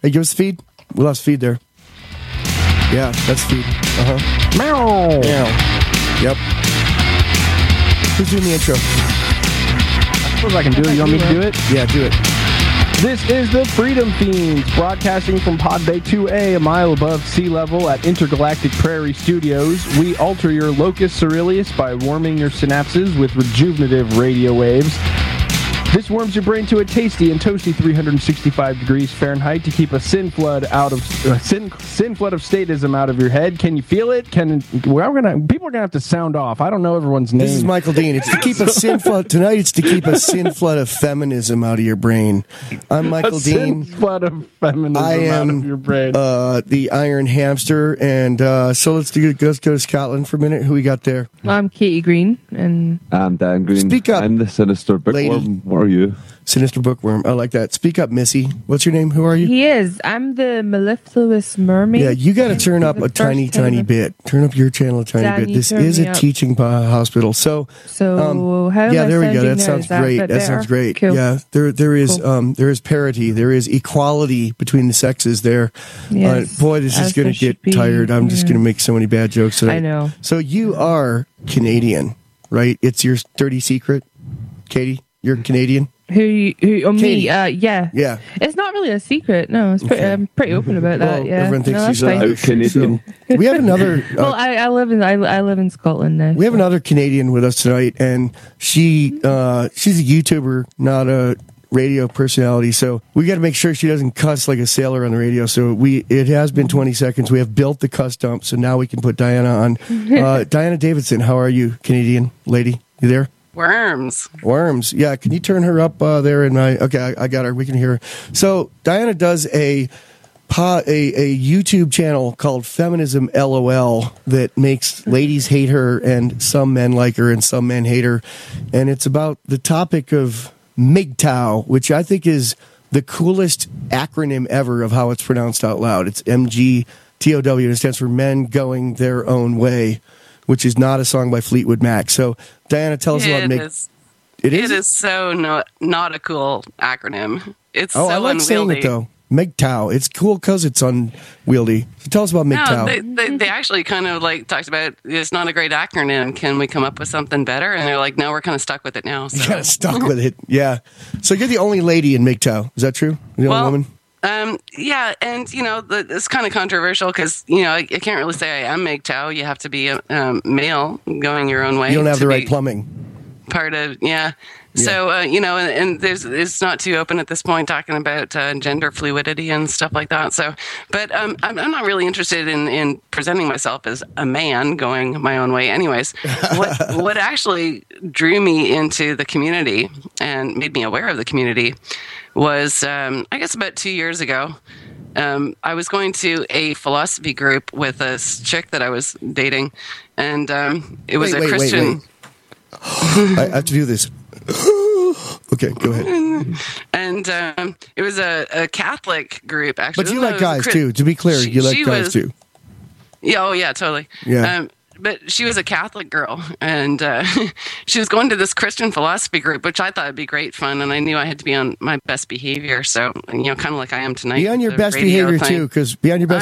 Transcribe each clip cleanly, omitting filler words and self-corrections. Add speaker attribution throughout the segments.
Speaker 1: Hey, give us a feed. We lost feed there. Yeah, that's feed.
Speaker 2: Meow.
Speaker 1: Yep. Who's doing the intro?
Speaker 2: I suppose I can do it. You want me to do it?
Speaker 1: Yeah, do it.
Speaker 2: This is the Freedom Fiends, broadcasting from Pod Bay 2A, a mile above sea level at Intergalactic Prairie Studios. We alter your locus ceruleus by warming your synapses with rejuvenative radio waves. This warms your brain to a tasty and toasty 365 degrees Fahrenheit to keep a sin flood of statism out of your head. Can you feel it? People are gonna have to sound off. I don't know everyone's name.
Speaker 1: This is Michael Dean. It's to keep a sin flood tonight. It's to keep a sin flood of feminism out of your brain. I'm Michael Dean.
Speaker 2: Sin flood of feminism out of your brain.
Speaker 1: The Iron Hamster, and so let's go to Scotland for a minute. Who we got there?
Speaker 3: I'm Katie Green, and
Speaker 4: I'm Dan Green.
Speaker 1: Speak up.
Speaker 4: I'm the Sinister Bookworm. What are you?
Speaker 1: Sinister Bookworm. I like that. Speak up, Missy. What's your name? Who are you?
Speaker 3: he is. I'm the mellifluous mermaid.
Speaker 1: Yeah, you got to turn up a tiny bit. Turn up your channel a tiny bit. This is a teaching hospital. So
Speaker 3: how
Speaker 1: yeah,
Speaker 3: am I
Speaker 1: there we go.
Speaker 3: sounding
Speaker 1: That
Speaker 3: now?
Speaker 1: sounds
Speaker 3: Is that
Speaker 1: great.
Speaker 3: a bit
Speaker 1: That sounds
Speaker 3: better?
Speaker 1: great.
Speaker 3: Cool.
Speaker 1: Yeah, there is parity. There is equality between the sexes there.
Speaker 3: Yes,
Speaker 1: boy, this is
Speaker 3: as
Speaker 1: going
Speaker 3: there
Speaker 1: to get
Speaker 3: should be.
Speaker 1: tired. I'm just going to make so many bad jokes today.
Speaker 3: I know.
Speaker 1: So you are Canadian, right? It's your dirty secret, Katie. You're Canadian.
Speaker 3: Me?
Speaker 1: Katie.
Speaker 3: Yeah.
Speaker 1: Yeah.
Speaker 3: It's not really a secret. No, it's pretty. I'm pretty open about that.
Speaker 1: Well,
Speaker 3: Yeah.
Speaker 1: everyone thinks
Speaker 3: No,
Speaker 1: she's
Speaker 3: that's fine.
Speaker 4: Out Canadian.
Speaker 1: So, we have another.
Speaker 3: Well, I live in Scotland now.
Speaker 1: We have another Canadian with us tonight, and she's a YouTuber, not a radio personality. So we got to make sure she doesn't cuss like a sailor on the radio. So it has been 20 seconds. We have built the cuss dump, so now we can put Diana on. Diana Davidson, how are you, Canadian lady? You there?
Speaker 5: Worms.
Speaker 1: Yeah, can you turn her up there in my... Okay, I got her. We can hear her. So Diana does a YouTube channel called Feminism LOL that makes ladies hate her and some men like her and some men hate her. And it's about the topic of MGTOW, which I think is the coolest acronym ever of how it's pronounced out loud. It's MGTOW, and it stands for Men Going Their Own Way, which is not a song by Fleetwood Mac. So, Diana, tell us about MGTOW. It is
Speaker 5: so not a cool acronym. It's
Speaker 1: I
Speaker 5: so
Speaker 1: like saying
Speaker 5: unwieldy.
Speaker 1: it, though. MGTOW. It's cool because it's unwieldy. So tell us about MGTOW.
Speaker 5: No, they actually kind of talked about it's not a great acronym. Can we come up with something better? And they're like, no, we're kind of stuck with it now. So.
Speaker 1: You kind of stuck with it. Yeah. So you're the only lady in MGTOW. Is that true? You're the only woman?
Speaker 5: Yeah, and it's kind of controversial because I can't really say I am MGTOW. You have to be a male going your own way.
Speaker 1: You don't have
Speaker 5: to
Speaker 1: the right
Speaker 5: be
Speaker 1: plumbing.
Speaker 5: Part of So and it's not too open at this point talking about gender fluidity and stuff like that. So, but I'm not really interested in presenting myself as a man going my own way. Anyways, what actually drew me into the community and made me aware of the community was I guess about 2 years ago. I was going to a philosophy group with a chick that I was dating, and it was a Christian.
Speaker 1: Wait. I have to do this. Okay, go ahead.
Speaker 5: And it was a Catholic group, actually.
Speaker 1: But you like guys, too. To be clear, you like guys, too.
Speaker 5: Yeah, oh, yeah, totally.
Speaker 1: Yeah.
Speaker 5: But she was a Catholic girl, and she was going to this Christian philosophy group, which I thought would be great fun, and I knew I had to be on my best behavior, so, kind of like I am tonight.
Speaker 1: Be on your best behavior, too, because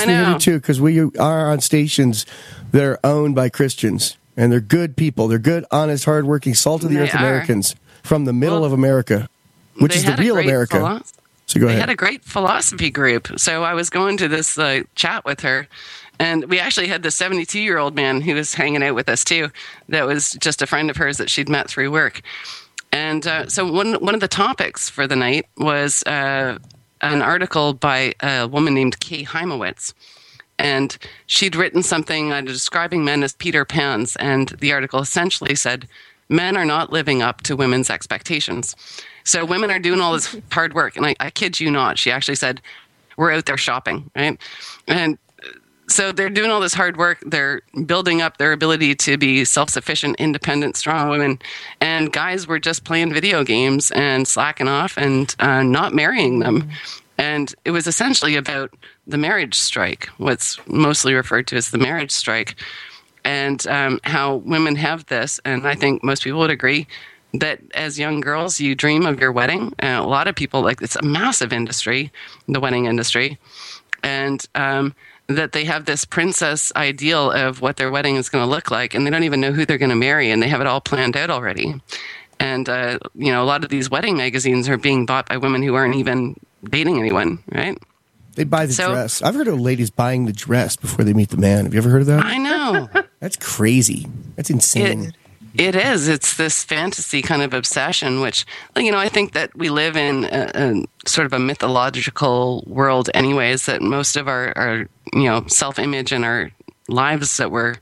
Speaker 1: we are on stations that are owned by Christians, and they're good people. They're good, honest, hardworking, salt-of-the-earth Americans from the middle of America, which is the real America. So go ahead.
Speaker 5: They had a great philosophy group, so I was going to this chat with her. And we actually had this 72-year-old man who was hanging out with us, too, that was just a friend of hers that she'd met through work. And so one of the topics for the night was an article by a woman named Kay Heimowitz. And she'd written something describing men as Peter Pans. And the article essentially said, men are not living up to women's expectations. So women are doing all this hard work. And I kid you not, she actually said, we're out there shopping, right? And so they're doing all this hard work. They're building up their ability to be self-sufficient, independent, strong women. And guys were just playing video games and slacking off and not marrying them. And it was essentially about the marriage strike, what's mostly referred to as the marriage strike, and how women have this, and I think most people would agree, that as young girls, you dream of your wedding. And a lot of people, like, it's a massive industry, the wedding industry. And that they have this princess ideal of what their wedding is going to look like, and they don't even know who they're going to marry, and they have it all planned out already. And, a lot of these wedding magazines are being bought by women who aren't even dating anyone, right?
Speaker 1: They buy the dress. I've heard of ladies buying the dress before they meet the man. Have you ever heard of that?
Speaker 5: I know.
Speaker 1: That's crazy. That's insane.
Speaker 5: It is. It's this fantasy kind of obsession, which, I think that we live in a sort of a mythological world anyways, that most of our self-image and our lives that we're,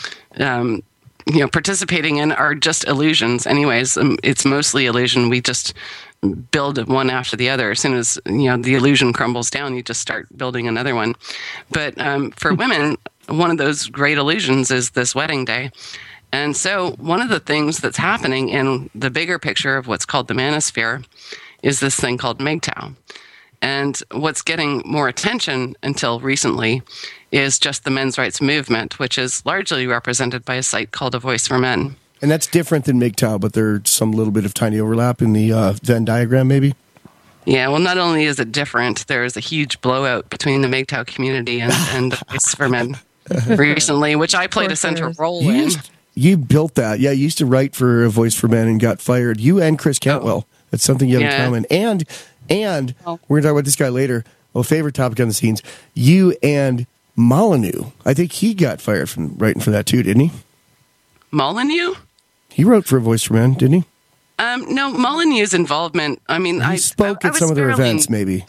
Speaker 5: participating in are just illusions anyways. It's mostly illusion. We just build one after the other. As soon as, the illusion crumbles down, you just start building another one. But for women, one of those great illusions is this wedding day. And so one of the things that's happening in the bigger picture of what's called the manosphere is this thing called MGTOW. And what's getting more attention until recently is just the men's rights movement, which is largely represented by a site called A Voice for Men.
Speaker 1: And that's different than MGTOW, but there's some little bit of tiny overlap in the Venn diagram, maybe?
Speaker 5: Yeah, well, not only is it different, there's a huge blowout between the MGTOW community and A Voice for Men recently, which I played a central role in.
Speaker 1: You built that. Yeah, you used to write for A Voice for Men and got fired. You and Chris Cantwell. That's something you have in common. And we're going to talk about this guy later. Well, favorite topic on the scenes. You and Molyneux. I think he got fired from writing for that too, didn't he?
Speaker 5: Molyneux?
Speaker 1: He wrote for A Voice for Men, didn't he?
Speaker 5: No, Molyneux's involvement. I mean,
Speaker 1: he spoke at some of their events, maybe.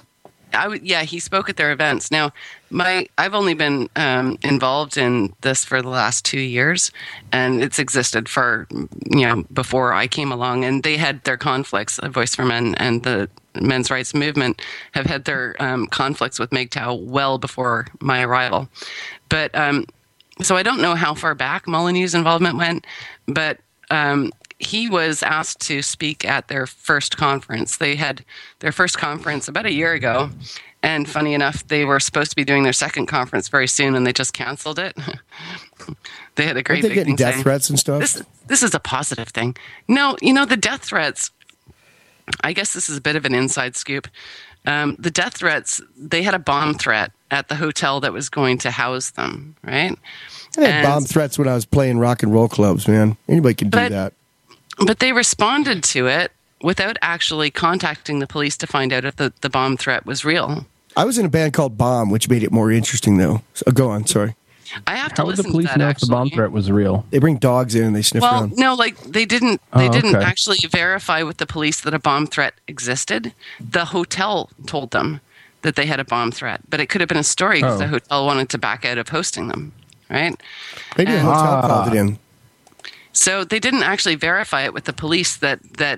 Speaker 5: He spoke at their events. Now, I've only been involved in this for the last 2 years, and it's existed for before I came along. And they had their conflicts. A Voice for Men and the men's rights movement have had their conflicts with MGTOW well before my arrival. But so I don't know how far back Molyneux's involvement went, but he was asked to speak at their first conference. They had their first conference about a year ago, and funny enough, they were supposed to be doing their second conference very soon, and they just canceled it. They had a great big thing
Speaker 1: death threats and stuff?
Speaker 5: This is a positive thing. No, the death threats, I guess this is a bit of an inside scoop. The death threats, they had a bomb threat at the hotel that was going to house them, right?
Speaker 1: I had bomb threats when I was playing rock and roll clubs, man. Anybody can do that.
Speaker 5: But they responded to it without actually contacting the police to find out if the bomb threat was real.
Speaker 1: I was in a band called Bomb, which made it more interesting, though. So, go on, sorry.
Speaker 5: I have to
Speaker 2: How would
Speaker 5: listen
Speaker 2: the police
Speaker 5: to that,
Speaker 2: know if the bomb threat was real?
Speaker 1: They bring dogs in and they sniff around.
Speaker 5: Well, no, they didn't actually verify with the police that a bomb threat existed. The hotel told them that they had a bomb threat, but it could have been a story because the hotel wanted to back out of hosting them, right?
Speaker 1: Maybe the hotel called it in.
Speaker 5: So they didn't actually verify it with the police that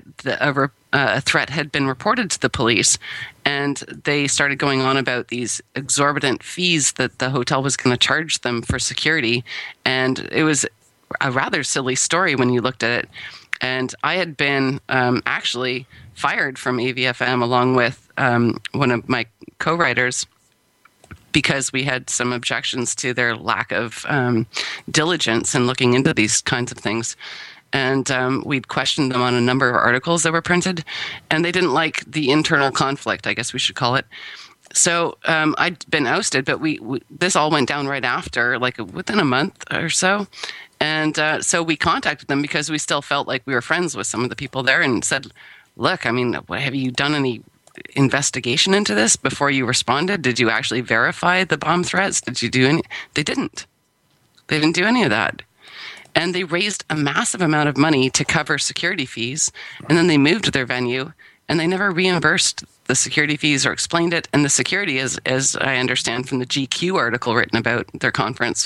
Speaker 5: a threat had been reported to the police, and they started going on about these exorbitant fees that the hotel was going to charge them for security, and it was a rather silly story when you looked at it. And I had been actually fired from AVFM along with one of my co-writers because we had some objections to their lack of diligence in looking into these kinds of things. And we'd questioned them on a number of articles that were printed, and they didn't like the internal conflict, I guess we should call it. So I'd been ousted, but we this all went down right after, like within a month or so. And so we contacted them because we still felt like we were friends with some of the people there and said, look, I mean, have you done any investigation into this before you responded? Did you actually verify the bomb threats? Did you do any? They didn't. They didn't do any of that. And they raised a massive amount of money to cover security fees, and then they moved their venue, and they never reimbursed the security fees or explained it. And the security, as I understand from the GQ article written about their conference,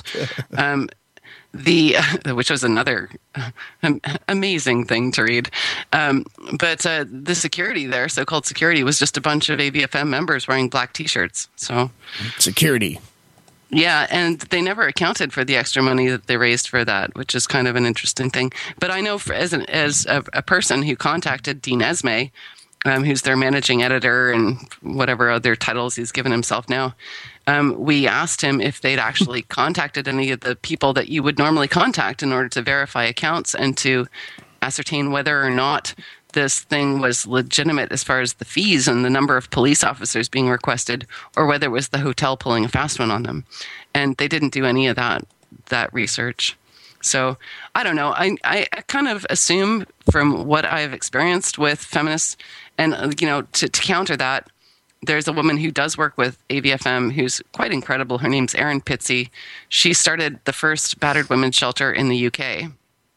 Speaker 5: which was another amazing thing to read. But the security there, so-called security, was just a bunch of AVFM members wearing black T-shirts. So
Speaker 1: security.
Speaker 5: Yeah, and they never accounted for the extra money that they raised for that, which is kind of an interesting thing. But I know as a person who contacted Dean Esme, who's their managing editor and whatever other titles he's given himself now, we asked him if they'd actually contacted any of the people that you would normally contact in order to verify accounts and to ascertain whether or not this thing was legitimate as far as the fees and the number of police officers being requested, or whether it was the hotel pulling a fast one on them. And they didn't do any of that research. So I don't know. I kind of assume from what I've experienced with feminists, and to counter that, there's a woman who does work with AVFM who's quite incredible. Her name's Erin Pitsey. She started the first battered women's shelter in the UK.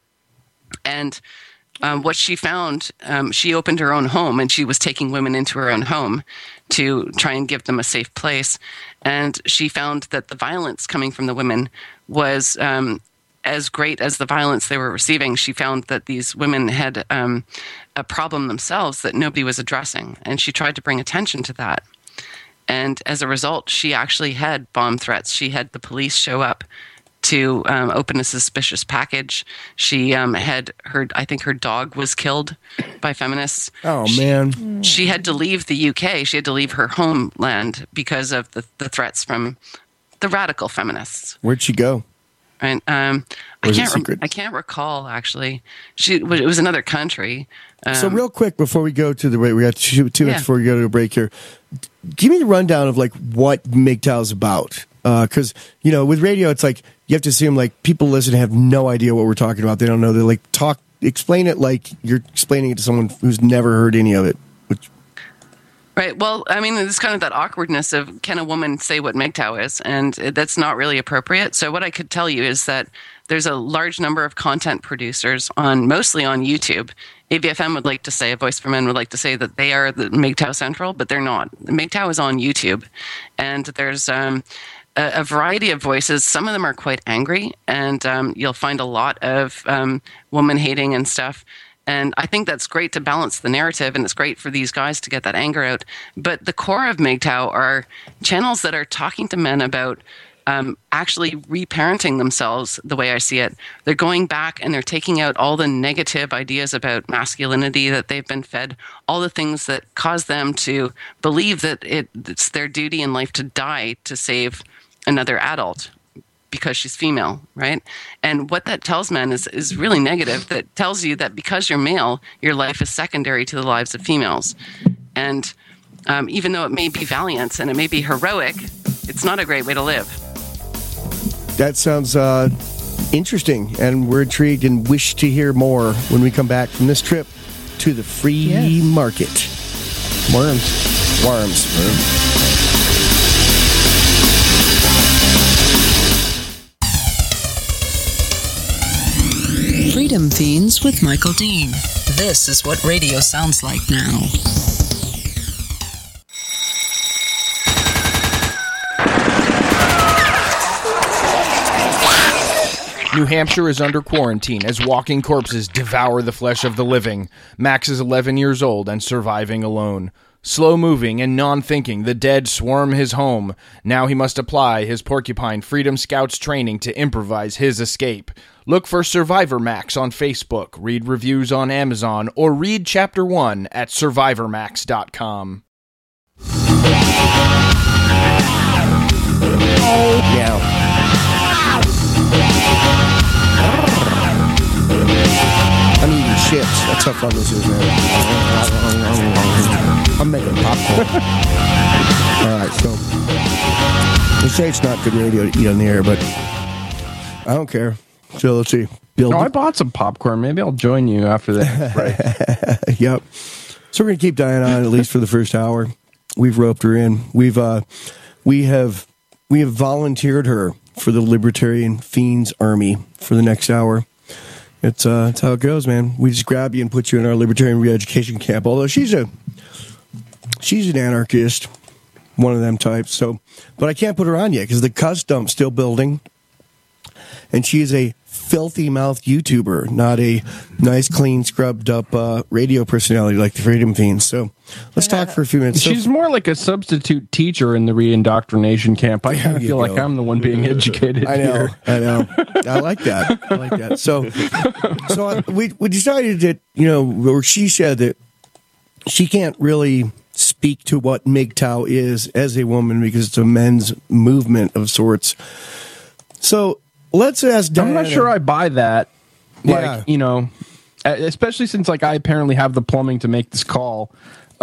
Speaker 5: And what she found, she opened her own home, and she was taking women into her own home to try and give them a safe place. And she found that the violence coming from the women was as great as the violence they were receiving. She found that these women had a problem themselves that nobody was addressing, and she tried to bring attention to that. And as a result, she actually had bomb threats. She had the police show up to open a suspicious package. She had I think her dog was killed by feminists.
Speaker 1: Oh, man.
Speaker 5: She had to leave the UK. She had to leave her homeland because of the threats from the radical feminists.
Speaker 1: Where'd she go?
Speaker 5: And I can't recall, actually. It was another country.
Speaker 1: So real quick before we go to the break, we got 2 minutes before we go to a break here. Give me the rundown of like what MGTOW is about. Because with radio, it's like you have to assume like people listen and have no idea what we're talking about. They don't know. They like explain it like you're explaining it to someone who's never heard any of it.
Speaker 5: Right. Well, I mean, there's kind of that awkwardness of can a woman say what MGTOW is, and that's not really appropriate. So what I could tell you is that there's a large number of content producers mostly on YouTube. AVFM would like to say, A Voice for Men would like to say that they are the MGTOW Central, but they're not. MGTOW is on YouTube, and there's a variety of voices. Some of them are quite angry, and you'll find a lot of woman hating and stuff. And I think that's great to balance the narrative, and it's great for these guys to get that anger out. But the core of MGTOW are channels that are talking to men about actually reparenting themselves the way I see it. They're going back and they're taking out all the negative ideas about masculinity that they've been fed, all the things that cause them to believe that it's their duty in life to die to save another adult because she's female, right? And what that tells men is really negative. That tells you that because you're male, your life is secondary to the lives of females. And even though it may be valiant and it may be heroic, it's not a great way to live.
Speaker 1: That sounds interesting, and we're intrigued and wish to hear more when we come back from this trip to the free market. Worms.
Speaker 6: Freedom Fiends with Michael Dean. This is what radio sounds like now.
Speaker 2: New Hampshire is under quarantine as walking corpses devour the flesh of the living. Max is 11 years old and surviving alone. Slow-moving and non-thinking, the dead swarm his home. Now he must apply his Porcupine Freedom Scouts training to improvise his escape. Look for Survivor Max on Facebook, read reviews on Amazon, or read Chapter 1 at survivormax.com.
Speaker 1: Yeah. I'm eating chips. That's how fun this is, man. I'm making popcorn. All right, so they say it's not good radio to eat on the air, but I don't care. So let's see.
Speaker 2: I bought some popcorn. Maybe I'll join you after that. Right.
Speaker 1: Yep. So we're gonna keep Diane on at least for the first hour. We've roped her in. We have volunteered her for the Libertarian Fiends Army for the next hour. It's how it goes, man. We just grab you and put you in our Libertarian re-education camp. Although she's an anarchist, one of them types. So, but I can't put her on yet because the cuss dump's still building, and she is a filthy-mouthed YouTuber, not a nice, clean, scrubbed-up radio personality like the Freedom Fiends. So let's talk for a few minutes.
Speaker 2: She's more like a substitute teacher in the re-indoctrination camp. I kind of feel like I'm the one being educated here.
Speaker 1: I know. I like that. So we decided that, or she said that she can't really speak to what MGTOW is as a woman because it's a men's movement of sorts. So let's ask Diana.
Speaker 2: I'm not sure I buy that.
Speaker 1: Yeah.
Speaker 2: Like, especially since like I apparently have the plumbing to make this call.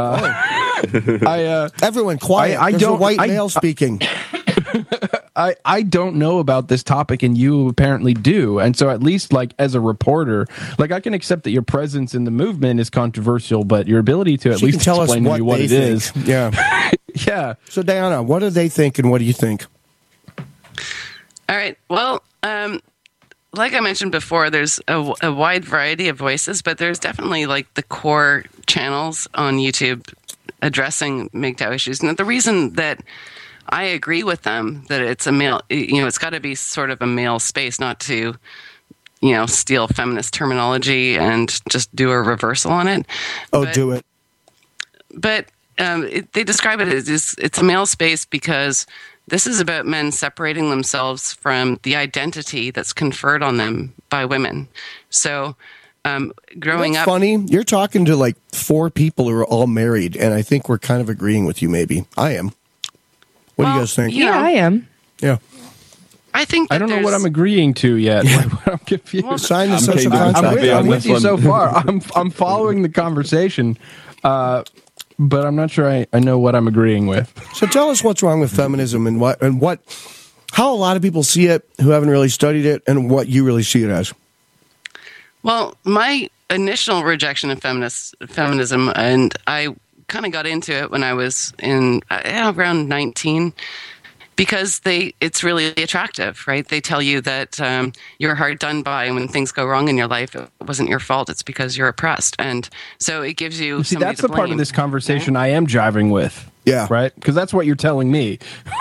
Speaker 1: Everyone quiet. There's a white male speaking.
Speaker 2: I don't know about this topic, and you apparently do. And so at least like as a reporter, like I can accept that your presence in the movement is controversial, but your ability to at least
Speaker 1: tell us
Speaker 2: explain to me what it is.
Speaker 1: Yeah.
Speaker 2: Yeah.
Speaker 1: So Diana, what do they think and what do you think?
Speaker 5: All right. Well, like I mentioned before, there's a wide variety of voices, but there's definitely like the core channels on YouTube addressing MGTOW issues. And the reason that I agree with them that it's a male, it's got to be sort of a male space, not to, steal feminist terminology and just do a reversal on it.
Speaker 1: Do it.
Speaker 5: But they describe it as it's a male space because this is about men separating themselves from the identity that's conferred on them by women. So growing up...
Speaker 1: funny. You're talking to like 4 people who are all married, and I think we're kind of agreeing with you maybe. I am. What do you guys think?
Speaker 3: Yeah, I am.
Speaker 1: Yeah.
Speaker 5: I think
Speaker 2: I don't know what I'm agreeing to yet. I'm confused.
Speaker 5: Well,
Speaker 1: sign the social contract.
Speaker 2: I'm with you so far. I'm following the conversation, but I'm not sure I know what I'm agreeing with.
Speaker 1: So tell us what's wrong with feminism and how a lot of people see it who haven't really studied it, and what you really see it as.
Speaker 5: Well, my initial rejection of feminism, and I kind of got into it when I was in around 19, because it's really attractive, right? They tell you that you're hard done by when things go wrong in your life. It wasn't your fault. It's because you're oppressed. And so it gives you
Speaker 2: see, that's the part of this conversation I am jiving with.
Speaker 1: Yeah.
Speaker 2: Right? Because that's what you're telling me.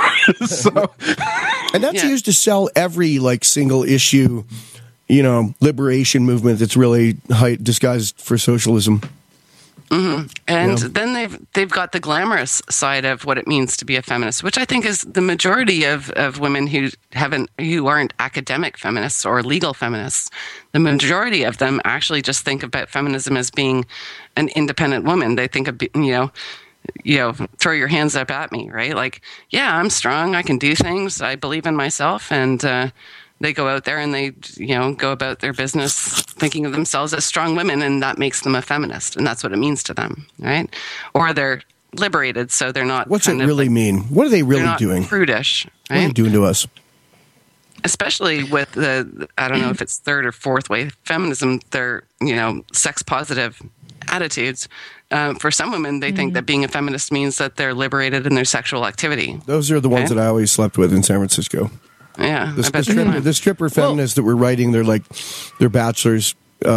Speaker 1: And that's used to sell every like single issue, liberation movement that's really disguised for socialism.
Speaker 5: Mm-hmm. And then they've got the glamorous side of what it means to be a feminist, which I think is the majority of women who aren't academic feminists or legal feminists. The majority of them actually just think about feminism as being an independent woman. They think of throw your hands up at me, right? Like, yeah, I'm strong. I can do things. I believe in myself, and they go out there and they, go about their business thinking of themselves as strong women, and that makes them a feminist, and that's what it means to them, right? Or they're liberated, so they're not.
Speaker 1: What's it really mean? What are they really doing?
Speaker 5: Prudish, right?
Speaker 1: What are they doing to us?
Speaker 5: Especially with I don't know if it's third or fourth wave feminism, they're, sex positive attitudes. For some women, they think that being a feminist means that they're liberated in their sexual activity.
Speaker 1: Those are the ones that I always slept with in San Francisco.
Speaker 5: Yeah,
Speaker 1: the stripper feminists that were writing their bachelor's,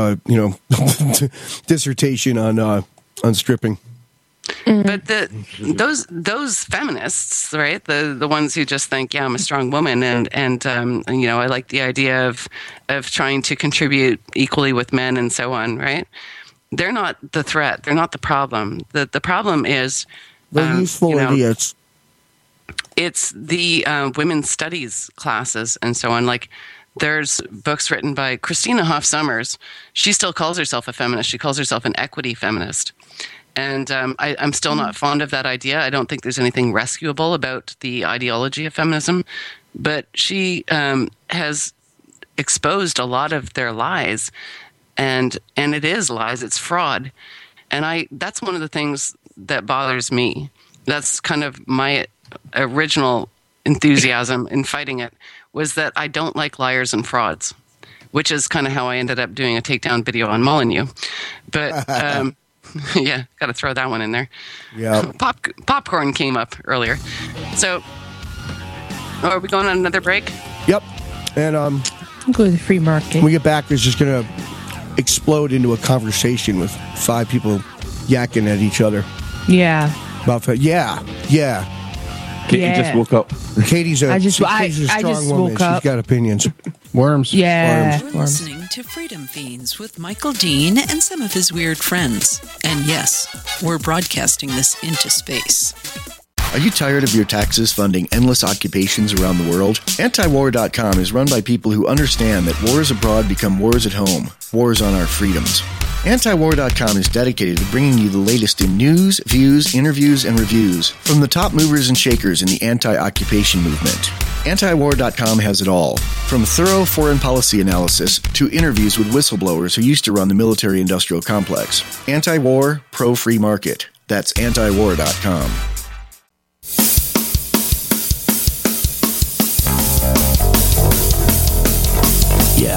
Speaker 1: dissertation on stripping.
Speaker 5: But those feminists, right? The ones who just think, yeah, I'm a strong woman, and I like the idea of trying to contribute equally with men and so on, right? They're not the threat. They're not the problem. The problem is
Speaker 1: they're useful idiots.
Speaker 5: It's the women's studies classes and so on. Like, there's books written by Christina Hoff Sommers. She still calls herself a feminist. She calls herself an equity feminist. And I'm still not fond of that idea. I don't think there's anything rescuable about the ideology of feminism. But she has exposed a lot of their lies. And it is lies. It's fraud. And that's one of the things that bothers me. That's kind of my original enthusiasm in fighting it, was that I don't like liars and frauds, which is kind of how I ended up doing a takedown video on Molyneux. But yeah, got to throw that one in there.
Speaker 1: Yeah,
Speaker 5: popcorn came up earlier. So, are we going on another break?
Speaker 1: Yep. And
Speaker 3: I'll go to the free market.
Speaker 1: When we get back, it's just going to explode into a conversation with 5 people yakking at each other.
Speaker 3: Yeah.
Speaker 1: Yeah.
Speaker 4: Katie just woke up.
Speaker 1: Katie's a strong woman. She's got opinions.
Speaker 2: Worms.
Speaker 3: Yeah.
Speaker 6: You're listening to Freedom Fiends with Michael Dean and some of his weird friends. And yes, we're broadcasting this into space.
Speaker 7: Are you tired of your taxes funding endless occupations around the world? Antiwar.com is run by people who understand that wars abroad become wars at home, wars on our freedoms. Antiwar.com is dedicated to bringing you the latest in news, views, interviews, and reviews from the top movers and shakers in the anti-occupation movement. Antiwar.com has it all, from thorough foreign policy analysis to interviews with whistleblowers who used to run the military-industrial complex. Anti-war, pro-free market. That's antiwar.com.
Speaker 1: Yeah.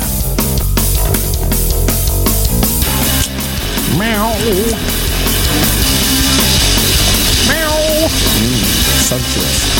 Speaker 2: Meow. Meow.
Speaker 1: Sun chips.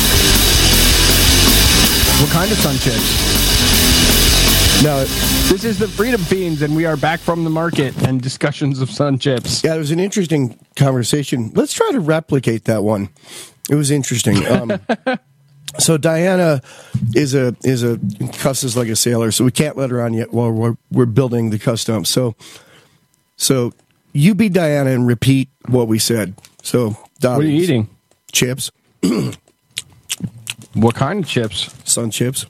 Speaker 2: What kind of sun chips?
Speaker 1: No,
Speaker 2: This is the Freedom Fiends, and we are back from the market and discussions of sun chips.
Speaker 1: yeah, it was an interesting conversation. Let's try to replicate that one. It was interesting. So Diana is a cusses like a sailor, so we can't let her on yet while we're building the custom. So you be Diana and repeat what we said. So
Speaker 2: What are you eating?
Speaker 1: Chips,
Speaker 2: What kind of chips?
Speaker 1: sun chips,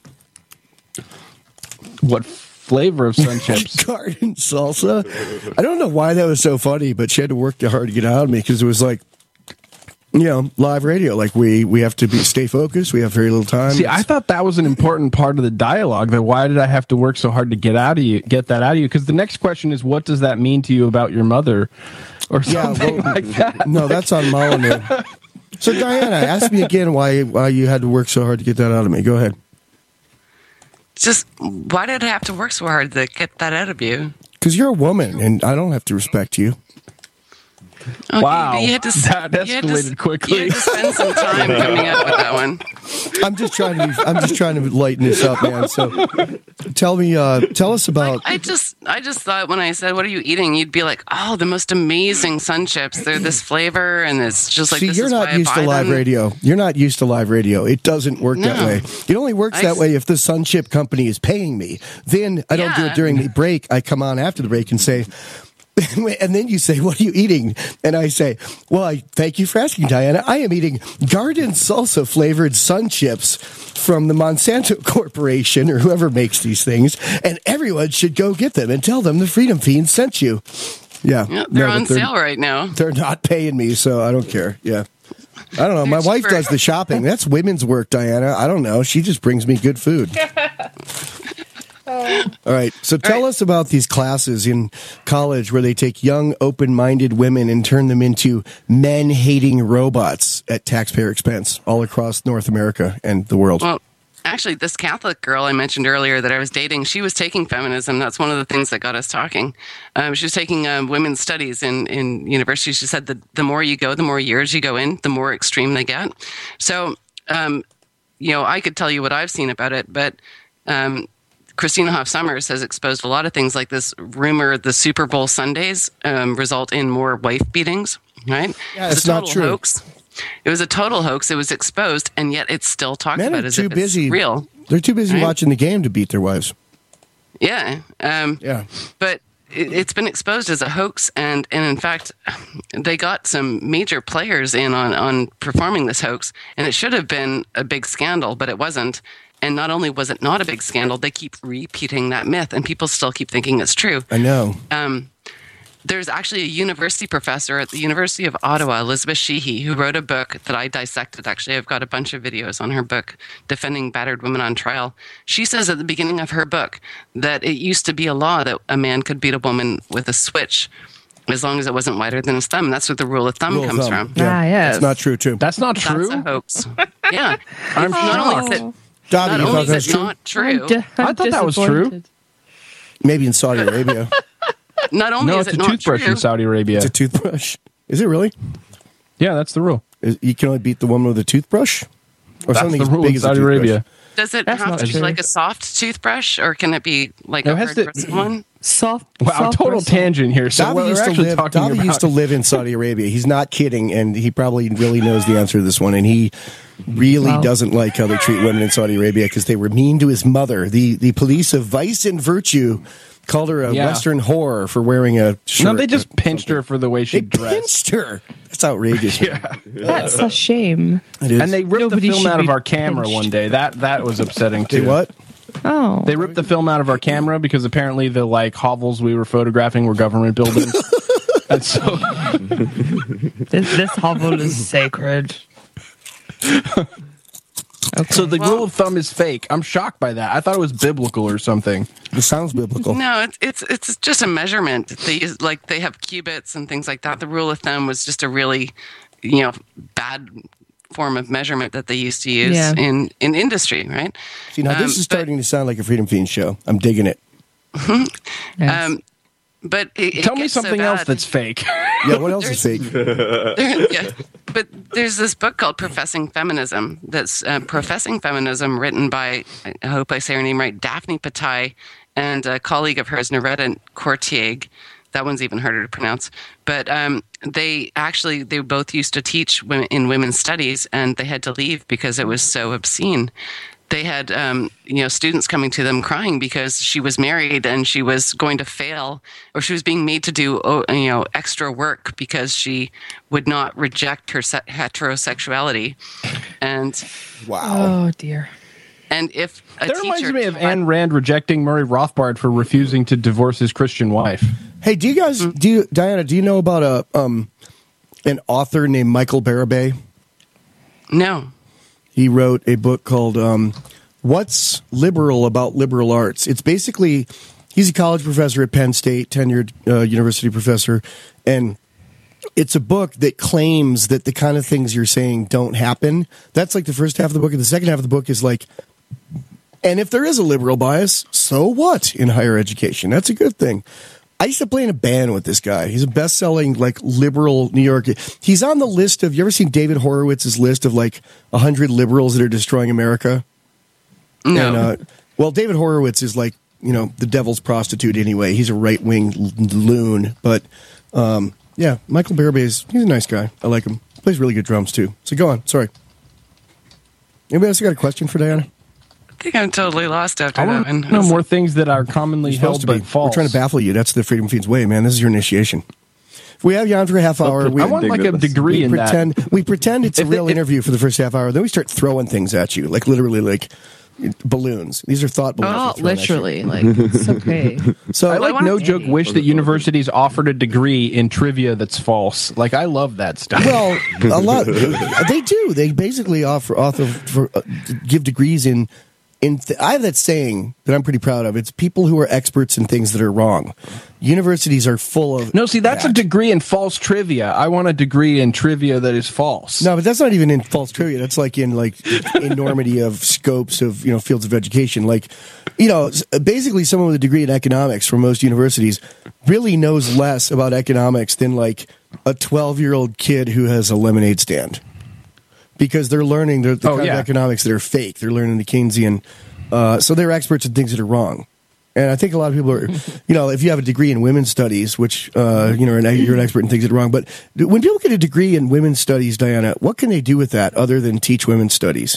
Speaker 2: What flavor of sun chips?
Speaker 1: garden salsa. I don't know why that was so funny, but she had to work hard to get out of me because it was like, live radio. Like we have to stay focused. We have very little time.
Speaker 2: See, I thought that was an important part of the dialogue. That why did I have to work so hard to get that out of you? Because the next question is, what does that mean to you about your mother, or something like that?
Speaker 1: No, that's on Molyneux. So Diana, ask me again why you had to work so hard to get that out of me. Go ahead.
Speaker 5: Just why did I have to work so hard to get that out of you?
Speaker 1: Because you're a woman, and I don't have to respect you.
Speaker 5: Okay,
Speaker 2: Wow,
Speaker 5: but you had to,
Speaker 2: that escalated quickly.
Speaker 5: You had to spend some time coming up with that one.
Speaker 1: I'm just trying to lighten this up, man. So tell us about.
Speaker 5: I just thought when I said, "What are you eating?" You'd be like, "Oh, the most amazing sun chips. They're this flavor, and it's just like."
Speaker 1: See,
Speaker 5: this
Speaker 1: you're
Speaker 5: is
Speaker 1: not
Speaker 5: why I
Speaker 1: used to
Speaker 5: buy
Speaker 1: live
Speaker 5: them.
Speaker 1: radio. You're not used to live radio. It doesn't work that
Speaker 5: No.
Speaker 1: way. It only works that way if the Sun Chip Company is paying me. Then I don't do it
Speaker 5: Yeah.
Speaker 1: during the break. I come on after the break and say. And then you say, "What are you eating?" And I say, "Well, I thank you for asking, Diana. I am eating garden salsa flavored sun chips from the Monsanto Corporation or whoever makes these things, and everyone should go get them and tell them the Freedom Fiends sent you." Yeah,
Speaker 5: Yeah, they're
Speaker 1: No,
Speaker 5: on
Speaker 1: but
Speaker 5: sale right now.
Speaker 1: They're not paying me, so I don't care. Yeah. I don't know. My
Speaker 5: They're
Speaker 1: wife
Speaker 5: cheaper.
Speaker 1: does the shopping. That's women's work, Diana. I don't know. She just brings me good food. All right. So tell us about these classes in college where they take young, open-minded women and turn them into men-hating robots at taxpayer expense all across North America and the world.
Speaker 5: Well, actually, this Catholic girl I mentioned earlier that I was dating, she was taking feminism. That's one of the things that got us talking. She was taking women's studies in university. She said that the more you go, the more years you go in, the more extreme they get. So, I could tell you what I've seen about it, but Christina Hoff Sommers has exposed a lot of things like this rumor the Super Bowl Sundays result in more wife beatings, right?
Speaker 1: Yeah,
Speaker 5: It's
Speaker 1: it's
Speaker 5: a
Speaker 1: not
Speaker 5: total
Speaker 1: true.
Speaker 5: hoax. It was a total hoax. It was exposed, and yet it's still talked
Speaker 1: Men
Speaker 5: about
Speaker 1: are
Speaker 5: as
Speaker 1: too
Speaker 5: if
Speaker 1: busy.
Speaker 5: it's real.
Speaker 1: They're too busy
Speaker 5: Right?
Speaker 1: watching the game to beat their wives.
Speaker 5: Yeah.
Speaker 1: Yeah.
Speaker 5: But it's been exposed as a hoax, and in fact, they got some major players in on performing this hoax, and it should have been a big scandal, but it wasn't. And not only was it not a big scandal, they keep repeating that myth, and people still keep thinking it's true.
Speaker 1: I know.
Speaker 5: There's actually a university professor at the University of Ottawa, Elizabeth Sheehy, who wrote a book that I dissected. Actually, I've got a bunch of videos on her book, Defending Battered Women on Trial. She says at the beginning of her book that it used to be a law that a man could beat a woman with a switch as long as it wasn't wider than his thumb. That's where the rule of thumb
Speaker 1: Rule of
Speaker 5: comes
Speaker 1: thumb.
Speaker 5: from.
Speaker 1: Yeah.
Speaker 3: yes.
Speaker 1: That's not true, too.
Speaker 2: That's not true.
Speaker 5: That's a hoax. Yeah.
Speaker 2: I'm
Speaker 5: Not only is
Speaker 2: shocked.
Speaker 5: it,
Speaker 1: Dobby,
Speaker 5: not
Speaker 1: you
Speaker 5: only
Speaker 1: thought
Speaker 5: is
Speaker 1: that's
Speaker 5: it
Speaker 1: true?
Speaker 5: not true,
Speaker 2: I thought that was true.
Speaker 3: Disappointed.
Speaker 1: Maybe in Saudi Arabia.
Speaker 5: not only
Speaker 2: No,
Speaker 5: is
Speaker 2: it's
Speaker 5: it
Speaker 2: a
Speaker 5: not
Speaker 2: toothbrush
Speaker 5: true,
Speaker 2: in Saudi Arabia.
Speaker 1: It's a toothbrush. Is it really?
Speaker 2: Yeah, that's the rule.
Speaker 1: You can only beat the woman with a toothbrush? Or
Speaker 2: That's
Speaker 1: something
Speaker 2: the
Speaker 1: as
Speaker 2: rule
Speaker 1: big
Speaker 2: in
Speaker 1: as a
Speaker 2: Saudi
Speaker 1: toothbrush?
Speaker 2: Arabia.
Speaker 5: does it
Speaker 3: That's
Speaker 5: have
Speaker 3: not
Speaker 5: to be
Speaker 3: true.
Speaker 5: like a soft toothbrush, or can it be like
Speaker 2: No,
Speaker 5: a
Speaker 2: it has
Speaker 5: hard
Speaker 2: to-
Speaker 5: bristled one?
Speaker 3: Soft.
Speaker 2: Wow,
Speaker 3: soft
Speaker 2: total
Speaker 3: bristle.
Speaker 2: tangent here. So
Speaker 1: Dobby
Speaker 2: what we're
Speaker 1: used to
Speaker 2: actually
Speaker 1: live.
Speaker 2: talking
Speaker 1: Dobby
Speaker 2: about
Speaker 1: used to live in Saudi Arabia. He's not kidding, and he probably really knows the answer to this one. And he really
Speaker 3: Wow.
Speaker 1: doesn't like how they treat women in Saudi Arabia because they were mean to his mother. The police of Vice and Virtue called her a
Speaker 2: Yeah.
Speaker 1: Western whore for wearing a shirt.
Speaker 2: No, they just pinched her for the way she
Speaker 1: They
Speaker 2: dressed.
Speaker 1: pinched her. That's outrageous. Yeah,
Speaker 3: That's a shame.
Speaker 1: it is.
Speaker 2: And they ripped
Speaker 3: Nobody
Speaker 2: the film
Speaker 3: should
Speaker 2: out of
Speaker 3: be
Speaker 2: our camera
Speaker 3: pinched.
Speaker 2: one day. That was upsetting
Speaker 1: They
Speaker 2: too.
Speaker 1: what?
Speaker 3: Oh.
Speaker 2: They ripped the film out of our camera because apparently the hovels we were photographing were government buildings. And so
Speaker 3: This hovel is sacred. Okay.
Speaker 2: So the rule of thumb is fake. I'm shocked by that. I thought it was biblical or something.
Speaker 1: It sounds biblical.
Speaker 5: No, it's just a measurement. They use, like, they have cubits and things like that. The rule of thumb was just a really, bad form of measurement that they used to use in industry, right?
Speaker 1: See, now this is starting to sound like a Freedom Fiends show. I'm digging it.
Speaker 3: Yes.
Speaker 5: But
Speaker 2: Tell me something else that's fake.
Speaker 1: Yeah, what else is fake?
Speaker 5: But there's this book called Professing Feminism. That's Professing Feminism, written by, I hope I say her name right, Daphne Patai, and a colleague of hers, Noretta Courtier. That one's even harder to pronounce. But they both used to teach in women's studies, and they had to leave because it was so obscene. They had, students coming to them crying because she was married and she was going to fail, or she was being made to do, extra work because she would not reject her heterosexuality. And
Speaker 1: wow.
Speaker 3: Oh dear.
Speaker 5: And if
Speaker 2: that reminds me of Ayn Rand rejecting Murray Rothbard for refusing to divorce his Christian wife.
Speaker 1: Hey, Diana, do you know about an author named Michael Barabay?
Speaker 5: No.
Speaker 1: He wrote a book called What's Liberal About Liberal Arts? It's basically, he's a college professor at Penn State, tenured university professor, and it's a book that claims that the kind of things you're saying don't happen. That's like the first half of the book, and the second half of the book is like, and if there is a liberal bias, so what in higher education? That's a good thing. I used to play in a band with this guy. He's a best-selling, like, liberal New York. He's on the list of, you ever seen David Horowitz's list of, like, 100 liberals that are destroying America?
Speaker 5: No.
Speaker 1: And, well, David Horowitz is like, the devil's prostitute anyway. He's a right-wing loon. But, yeah, Michael Barabay he's a nice guy. I like him. Plays really good drums, too. So go on. Sorry. Anybody else got a question for Diana?
Speaker 5: I think I'm totally lost after
Speaker 2: I
Speaker 5: that
Speaker 2: want
Speaker 5: one.
Speaker 2: to know more things that are commonly held but false.
Speaker 1: We're trying to baffle you. That's the Freedom Fiends way, man. This is your initiation. If we have you on for a half hour,
Speaker 2: I want like a degree in that.
Speaker 1: We pretend it's a real interview for the first half hour. Then we start throwing things at you, like literally like balloons. These are thought balloons.
Speaker 3: Oh, literally. Like, it's okay.
Speaker 1: So
Speaker 2: I like no joke wish that universities offered a degree in trivia that's false. Like, I love that stuff.
Speaker 1: Well, a lot. They do. They basically give degrees in I have that saying that I'm pretty proud of. It's people who are experts in things that are wrong. Universities are full of
Speaker 2: No, see, that's a degree in false trivia. I want a degree in trivia that is false.
Speaker 1: No, but that's not even in false trivia. That's like in enormity of scopes of fields of education. Like, basically someone with a degree in economics from most universities really knows less about economics than like a 12-year-old kid who has a lemonade stand. Because they're learning the kind of economics that are fake. They're learning the Keynesian. So they're experts in things that are wrong. And I think a lot of people are, if you have a degree in women's studies, which, you're an expert in things that are wrong. But when people get a degree in women's studies, Diana, what can they do with that other than teach women's studies?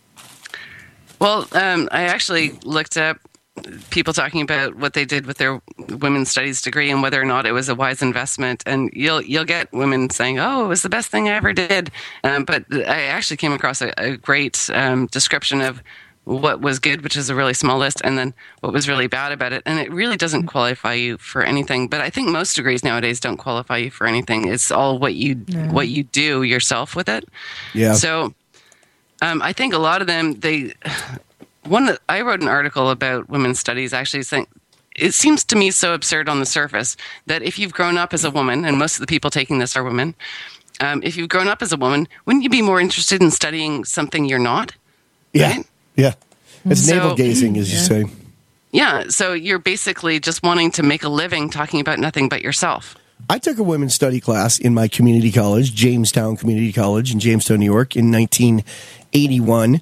Speaker 5: Well, I actually looked up people talking about what they did with their women's studies degree and whether or not it was a wise investment. And you'll get women saying, "Oh, it was the best thing I ever did." But I actually came across a great description of what was good, which is a really small list, and then what was really bad about it. And it really doesn't qualify you for anything. But I think most degrees nowadays don't qualify you for anything. It's all what you do yourself with it.
Speaker 1: Yeah.
Speaker 5: So I think a lot of them, I wrote an article about women's studies actually saying it seems to me so absurd on the surface that if you've grown up as a woman, and most of the people taking this are women, if you've grown up as a woman, wouldn't you be more interested in studying something you're not?
Speaker 1: Yeah.
Speaker 5: Right?
Speaker 1: Yeah. It's navel gazing, as you say.
Speaker 5: Yeah. So you're basically just wanting to make a living talking about nothing but yourself.
Speaker 1: I took a women's study class in my community college, Jamestown Community College in Jamestown, New York, in 1981.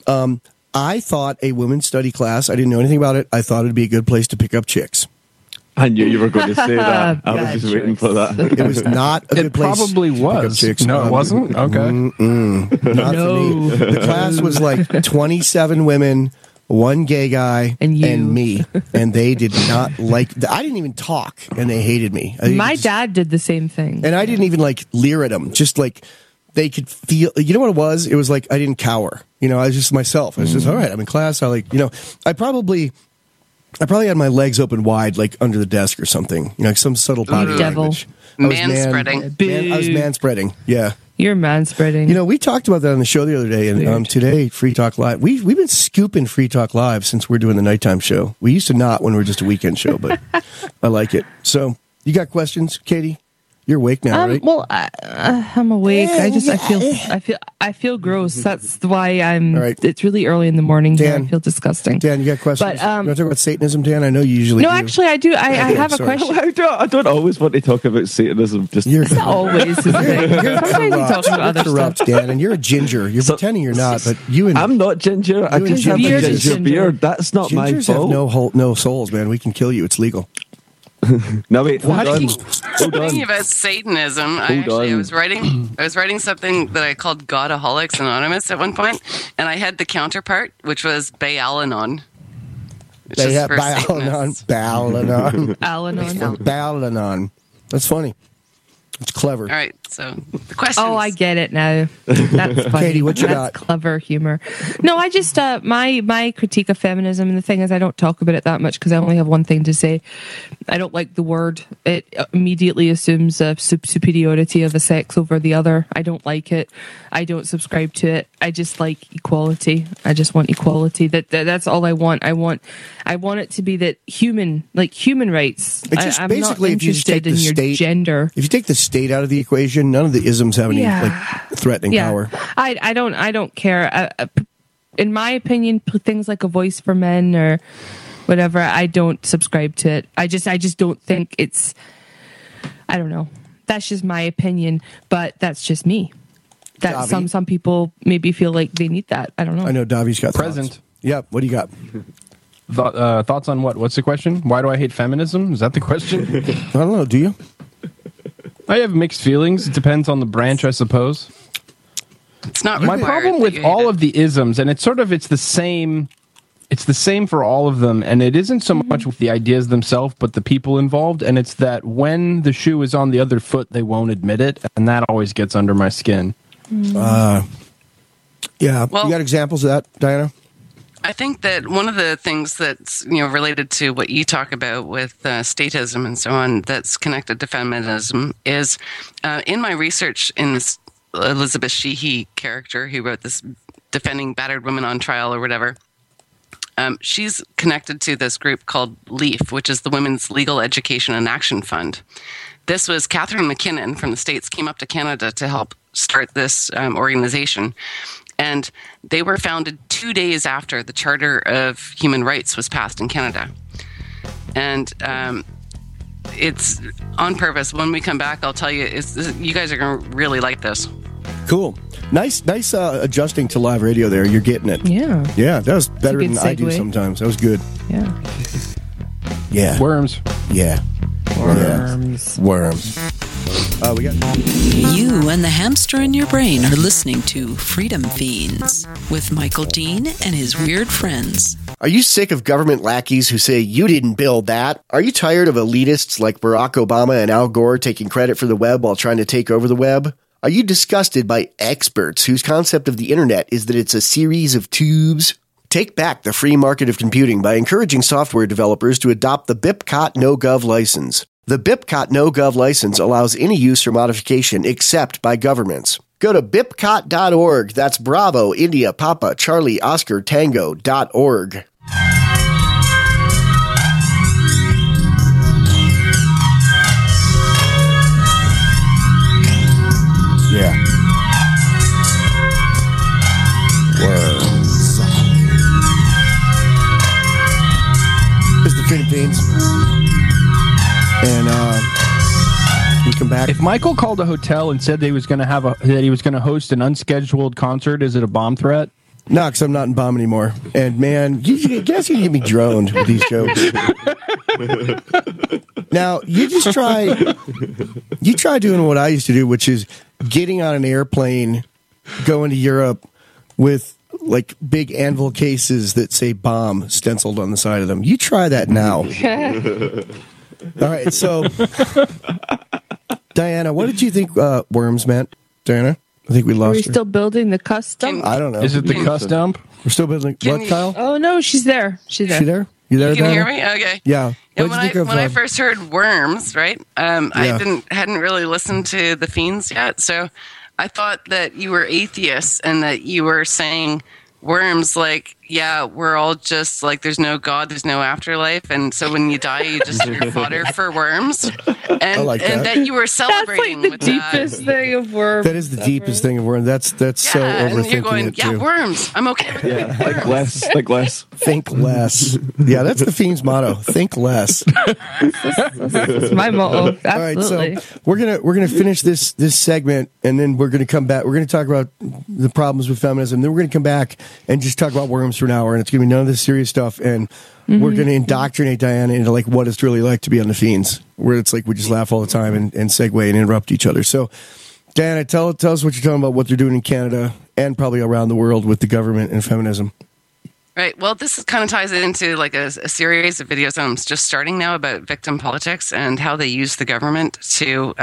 Speaker 1: I thought a women's study class, I didn't know anything about it. I thought it'd be a good place to pick up chicks.
Speaker 4: I knew you were going to say that. I was just waiting for that.
Speaker 1: It was not a good place.
Speaker 2: It probably was.
Speaker 1: To pick up chicks.
Speaker 2: No, it wasn't? Okay.
Speaker 1: Not for me. The class was like 27 women, one gay guy, and me. And they did not like... I didn't even talk, and they hated me.
Speaker 3: My dad did the same thing.
Speaker 1: And I didn't even like leer at them. Just like... They could feel, you know what it was? It was like I didn't cower. I was just myself. I was just, all right, I'm in class. I probably had my legs open wide, like under the desk or something. Some subtle body language.
Speaker 5: Man-spreading.
Speaker 1: I was man-spreading. Yeah.
Speaker 3: You're manspreading.
Speaker 1: You know, we talked about that on the show the other day, and today, Free Talk Live. We've been scooping Free Talk Live since we're doing the nighttime show. We used to not when we were just a weekend show, but I like it. So, you got questions, Katie? You're awake now, right?
Speaker 3: Well, I'm awake. I feel gross. That's why I'm.
Speaker 1: Right.
Speaker 3: It's really early in the morning.
Speaker 1: Dan,
Speaker 3: here. I feel disgusting.
Speaker 1: Dan, you got questions?
Speaker 3: But,
Speaker 1: you want to talk about Satanism, Dan? I know you usually
Speaker 3: No,
Speaker 1: do.
Speaker 3: actually, I do. I have a
Speaker 1: sorry.
Speaker 3: question.
Speaker 4: I don't always want to talk about Satanism. Just
Speaker 1: You're
Speaker 3: Not always. Is it? Sometimes you talk about other
Speaker 1: corrupt,
Speaker 3: stuff.
Speaker 1: Dan, and you're a ginger. You're pretending you're not, but you and
Speaker 4: I'm not ginger. I
Speaker 1: You
Speaker 4: just
Speaker 1: and
Speaker 4: have a
Speaker 3: Ginger.
Speaker 4: ginger beard. That's not my
Speaker 1: gingers have
Speaker 4: fault.
Speaker 1: no souls, man. We can kill you. It's legal.
Speaker 4: No, wait. Hold on.
Speaker 5: Speaking about Satanism, I was writing something that I called Godaholics Anonymous at one point, and I had the counterpart, which was Baal-Anon. which
Speaker 1: They
Speaker 5: is
Speaker 1: have
Speaker 5: for Satanists.
Speaker 3: Al-Anon.
Speaker 1: Baal-Anon. That's funny. It's clever.
Speaker 5: All right, so the question.
Speaker 3: Oh, I get it now. That's funny.
Speaker 1: Katie, what you
Speaker 3: That's
Speaker 1: got?
Speaker 3: clever humor. No, I just my critique of feminism, and the thing is, I don't talk about it that much because I only have one thing to say. I don't like the word. It immediately assumes a superiority of a sex over the other. I don't like it. I don't subscribe to it. I just like equality. I just want equality. That's all I want. I want it to be that human rights.
Speaker 1: It's just
Speaker 3: I'm
Speaker 1: basically
Speaker 3: not
Speaker 1: if you just
Speaker 3: interested
Speaker 1: take the
Speaker 3: in your
Speaker 1: state,
Speaker 3: gender.
Speaker 1: If you take the state out of the equation, none of the isms have any like threatening power.
Speaker 3: I don't care. In my opinion, things like A Voice for Men or whatever, I don't subscribe to it. I just don't think it's. I don't know. That's just my opinion, but that's just me. That
Speaker 1: Davi?
Speaker 3: some people maybe feel like they need that. I don't know.
Speaker 1: I know Davi's got
Speaker 2: Present.
Speaker 1: thoughts. Yep. What do you got?
Speaker 2: Thoughts on what? What's the question? Why do I hate feminism? Is that the question?
Speaker 1: I don't know. Do you?
Speaker 2: I have mixed feelings. It depends on the branch, I suppose.
Speaker 5: It's not
Speaker 2: My
Speaker 5: required
Speaker 2: problem
Speaker 5: that
Speaker 2: with
Speaker 5: you hate
Speaker 2: all
Speaker 5: it.
Speaker 2: of the isms, and it's the same. It's the same for all of them, and it isn't so much with the ideas themselves, but the people involved. And it's that when the shoe is on the other foot, they won't admit it, and that always gets under my skin.
Speaker 1: Yeah.
Speaker 5: Well-
Speaker 1: You got examples of that, Diana?
Speaker 5: I think that one of the things that's related to what you talk about with statism and so on, that's connected to feminism, is in my research in this Elizabeth Sheehy character who wrote this Defending Battered Women on Trial or whatever. She's connected to this group called LEAF, which is the Women's Legal Education and Action Fund. This was Catherine McKinnon from the States came up to Canada to help start this organization. And they were founded 2 days after the Charter of Human Rights was passed in Canada. And it's on purpose. When we come back, I'll tell you, you guys are going to really like this.
Speaker 1: Cool. Nice adjusting to live radio there. You're getting it.
Speaker 3: Yeah.
Speaker 1: Yeah, that was better
Speaker 3: good
Speaker 1: than I do
Speaker 3: segue.
Speaker 1: sometimes. That was good.
Speaker 3: Yeah.
Speaker 1: Yeah.
Speaker 2: Worms.
Speaker 1: Yeah.
Speaker 3: Worms.
Speaker 1: Yeah. Worms. We got
Speaker 6: You and the hamster in your brain are listening to Freedom Fiends with Michael Dean and his weird friends.
Speaker 7: Are you sick of government lackeys who say you didn't build that? Are you tired of elitists like Barack Obama and Al Gore taking credit for the web while trying to take over the web? Are you disgusted by experts whose concept of the internet is that it's a series of tubes? Take back the free market of computing by encouraging software developers to adopt the BIPCOT No-Gov license. The BIPCOT No-Gov license allows any use or modification except by governments. Go to bipcot.org. That's Bravo, India, Papa, Charlie, Oscar, Tango.org.
Speaker 1: Yeah. Worms. This is the Freedom Fiends. And we come back.
Speaker 2: If Michael called a hotel and said that he was going to host an unscheduled concert, is it a bomb threat?
Speaker 1: No, because I'm not in bomb anymore. And man, you guys can get me droned with these jokes. Now, you try doing what I used to do, which is getting on an airplane, going to Europe with like big anvil cases that say bomb stenciled on the side of them. You try that now. All right, so Diana, what did you think worms meant? Diana? I think we
Speaker 3: Are
Speaker 1: lost
Speaker 3: we
Speaker 1: her.
Speaker 3: still building the custom?
Speaker 1: I don't know.
Speaker 2: Is it the cuss dump?
Speaker 1: We're still building
Speaker 5: Can
Speaker 1: what,
Speaker 5: you-
Speaker 1: Kyle?
Speaker 3: Oh no, she's there. She's there.
Speaker 1: She there? You there,
Speaker 5: You can hear
Speaker 1: Diana?
Speaker 5: me? Okay.
Speaker 1: Yeah.
Speaker 5: Yeah,
Speaker 1: What'd you think of,
Speaker 5: when I first heard worms, right?
Speaker 1: Yeah.
Speaker 5: I hadn't really listened to the Fiends yet, so I thought that you were atheists and that you were saying worms, like, yeah, we're all just like, there's no God, there's no afterlife, and so when you die, you just you're fodder for worms. And,
Speaker 1: like
Speaker 5: and that you were celebrating
Speaker 3: That's like the deepest thing of worms.
Speaker 1: That is the deepest thing of worms. That's so overthinking
Speaker 5: and you're going,
Speaker 1: it too.
Speaker 5: worms. I'm okay with it.
Speaker 4: Like less.
Speaker 1: Think less. Yeah, that's the Fiend's motto. Think less.
Speaker 3: That's my motto. Absolutely.
Speaker 1: All right, so we're gonna finish this segment, and then we're gonna come back. We're gonna talk about the problems with feminism. Then we're gonna come back and just talk about worms for an hour, and it's gonna be none of this serious stuff. And we're gonna indoctrinate Diana into like what it's really like to be on the Fiends, where it's like we just laugh all the time and segue and interrupt each other. So, Diana, tell us what you're talking about, what they're doing in Canada and probably around the world with the government and feminism.
Speaker 5: Right. Well, this kind of ties it into like a series of videos I'm just starting now about victim politics and how they use the government to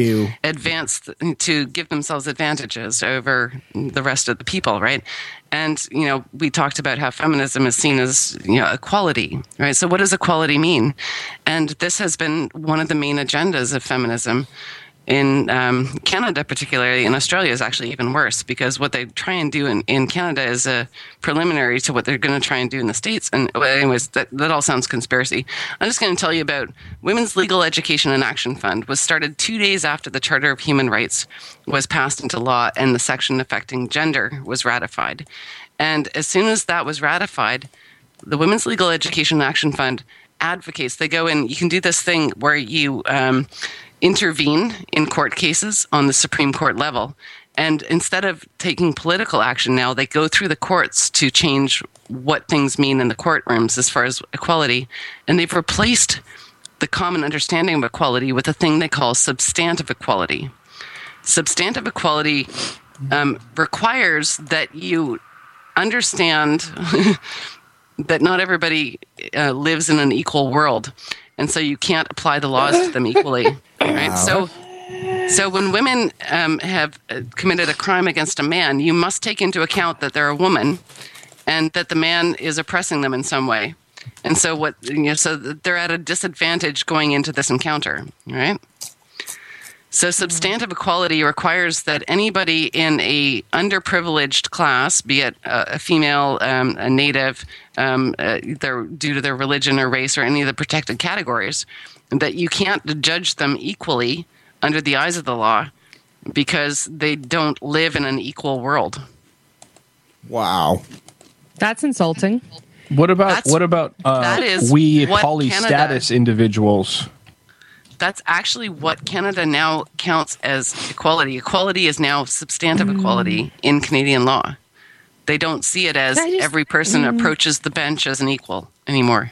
Speaker 5: to give themselves advantages over the rest of the people, right? And, we talked about how feminism is seen as, equality, right? So what does equality mean? And this has been one of the main agendas of feminism in Canada, particularly. In Australia is actually even worse, because what they try and do in Canada is a preliminary to what they're going to try and do in the States. And anyways, that all sounds conspiracy. I'm just going to tell you about Women's Legal Education and Action Fund. Was started 2 days after the Charter of Human Rights was passed into law and the section affecting gender was ratified. And as soon as that was ratified, the Women's Legal Education and Action Fund advocates. They go in. You can do this thing where you intervene in court cases on the Supreme Court level. And instead of taking political action now, they go through the courts to change what things mean in the courtrooms as far as equality. And they've replaced the common understanding of equality with a thing they call substantive equality. Substantive equality requires that you understand that not everybody lives in an equal world. And so you can't apply the laws to them equally. Right? So when women have committed a crime against a man, you must take into account that they're a woman and that the man is oppressing them in some way. And so so they're at a disadvantage going into this encounter, right? So substantive equality requires that anybody in a underprivileged class, be it a female, a native, due to their religion or race or any of the protected categories, that you can't judge them equally under the eyes of the law because they don't live in an equal world.
Speaker 1: Wow.
Speaker 3: That's insulting.
Speaker 2: What about
Speaker 5: that is
Speaker 2: we
Speaker 5: what
Speaker 2: polystatus individuals?
Speaker 5: That's actually what Canada now counts as equality. Equality is now substantive equality in Canadian law. They don't see it as every person approaches the bench as an equal anymore.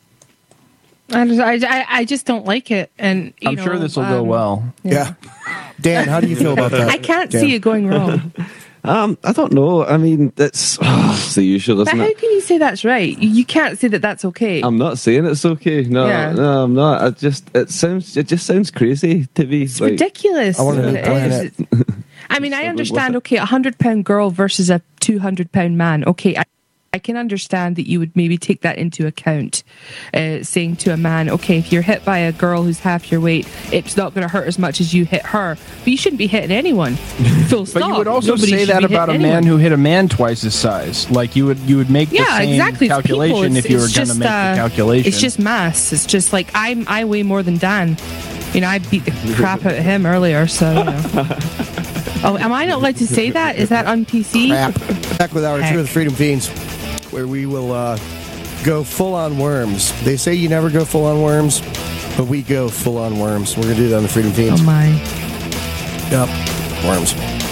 Speaker 3: I just don't like it, and
Speaker 2: I'm sure this will go well.
Speaker 1: Yeah. Dan, how do you feel about that?
Speaker 3: I can't see it going wrong.
Speaker 4: I don't know. I mean, it's the usual, isn't it?
Speaker 3: But how can you say that's right? You can't say that that's okay.
Speaker 4: I'm not saying it's okay. No, I'm not. It just sounds crazy to me.
Speaker 3: It's ridiculous.
Speaker 1: I want to plan it.
Speaker 3: I mean, I understand. Okay, £100 girl versus a £200 man. Okay, I can understand that you would maybe take that into account, saying to a man, okay, if you're hit by a girl who's half your weight, it's not going to hurt as much as you hit her. But you shouldn't be hitting anyone. Full stop.
Speaker 2: But you would also
Speaker 3: Nobody
Speaker 2: say that about a man who hit a man twice his size. Like you would make the same calculation if you were going to make the calculation.
Speaker 3: It's just mass. It's just like I weigh more than Dan. I beat the crap out of him earlier, so. Oh, am I not allowed to say that? Is that on PC?
Speaker 1: Crap. Back with our Two of the Freedom Fiends, where we will go full on worms. They say you never go full on worms, but we go full on worms. We're going to do that on the Freedom Fiends.
Speaker 3: Oh my.
Speaker 1: Yep. Worms.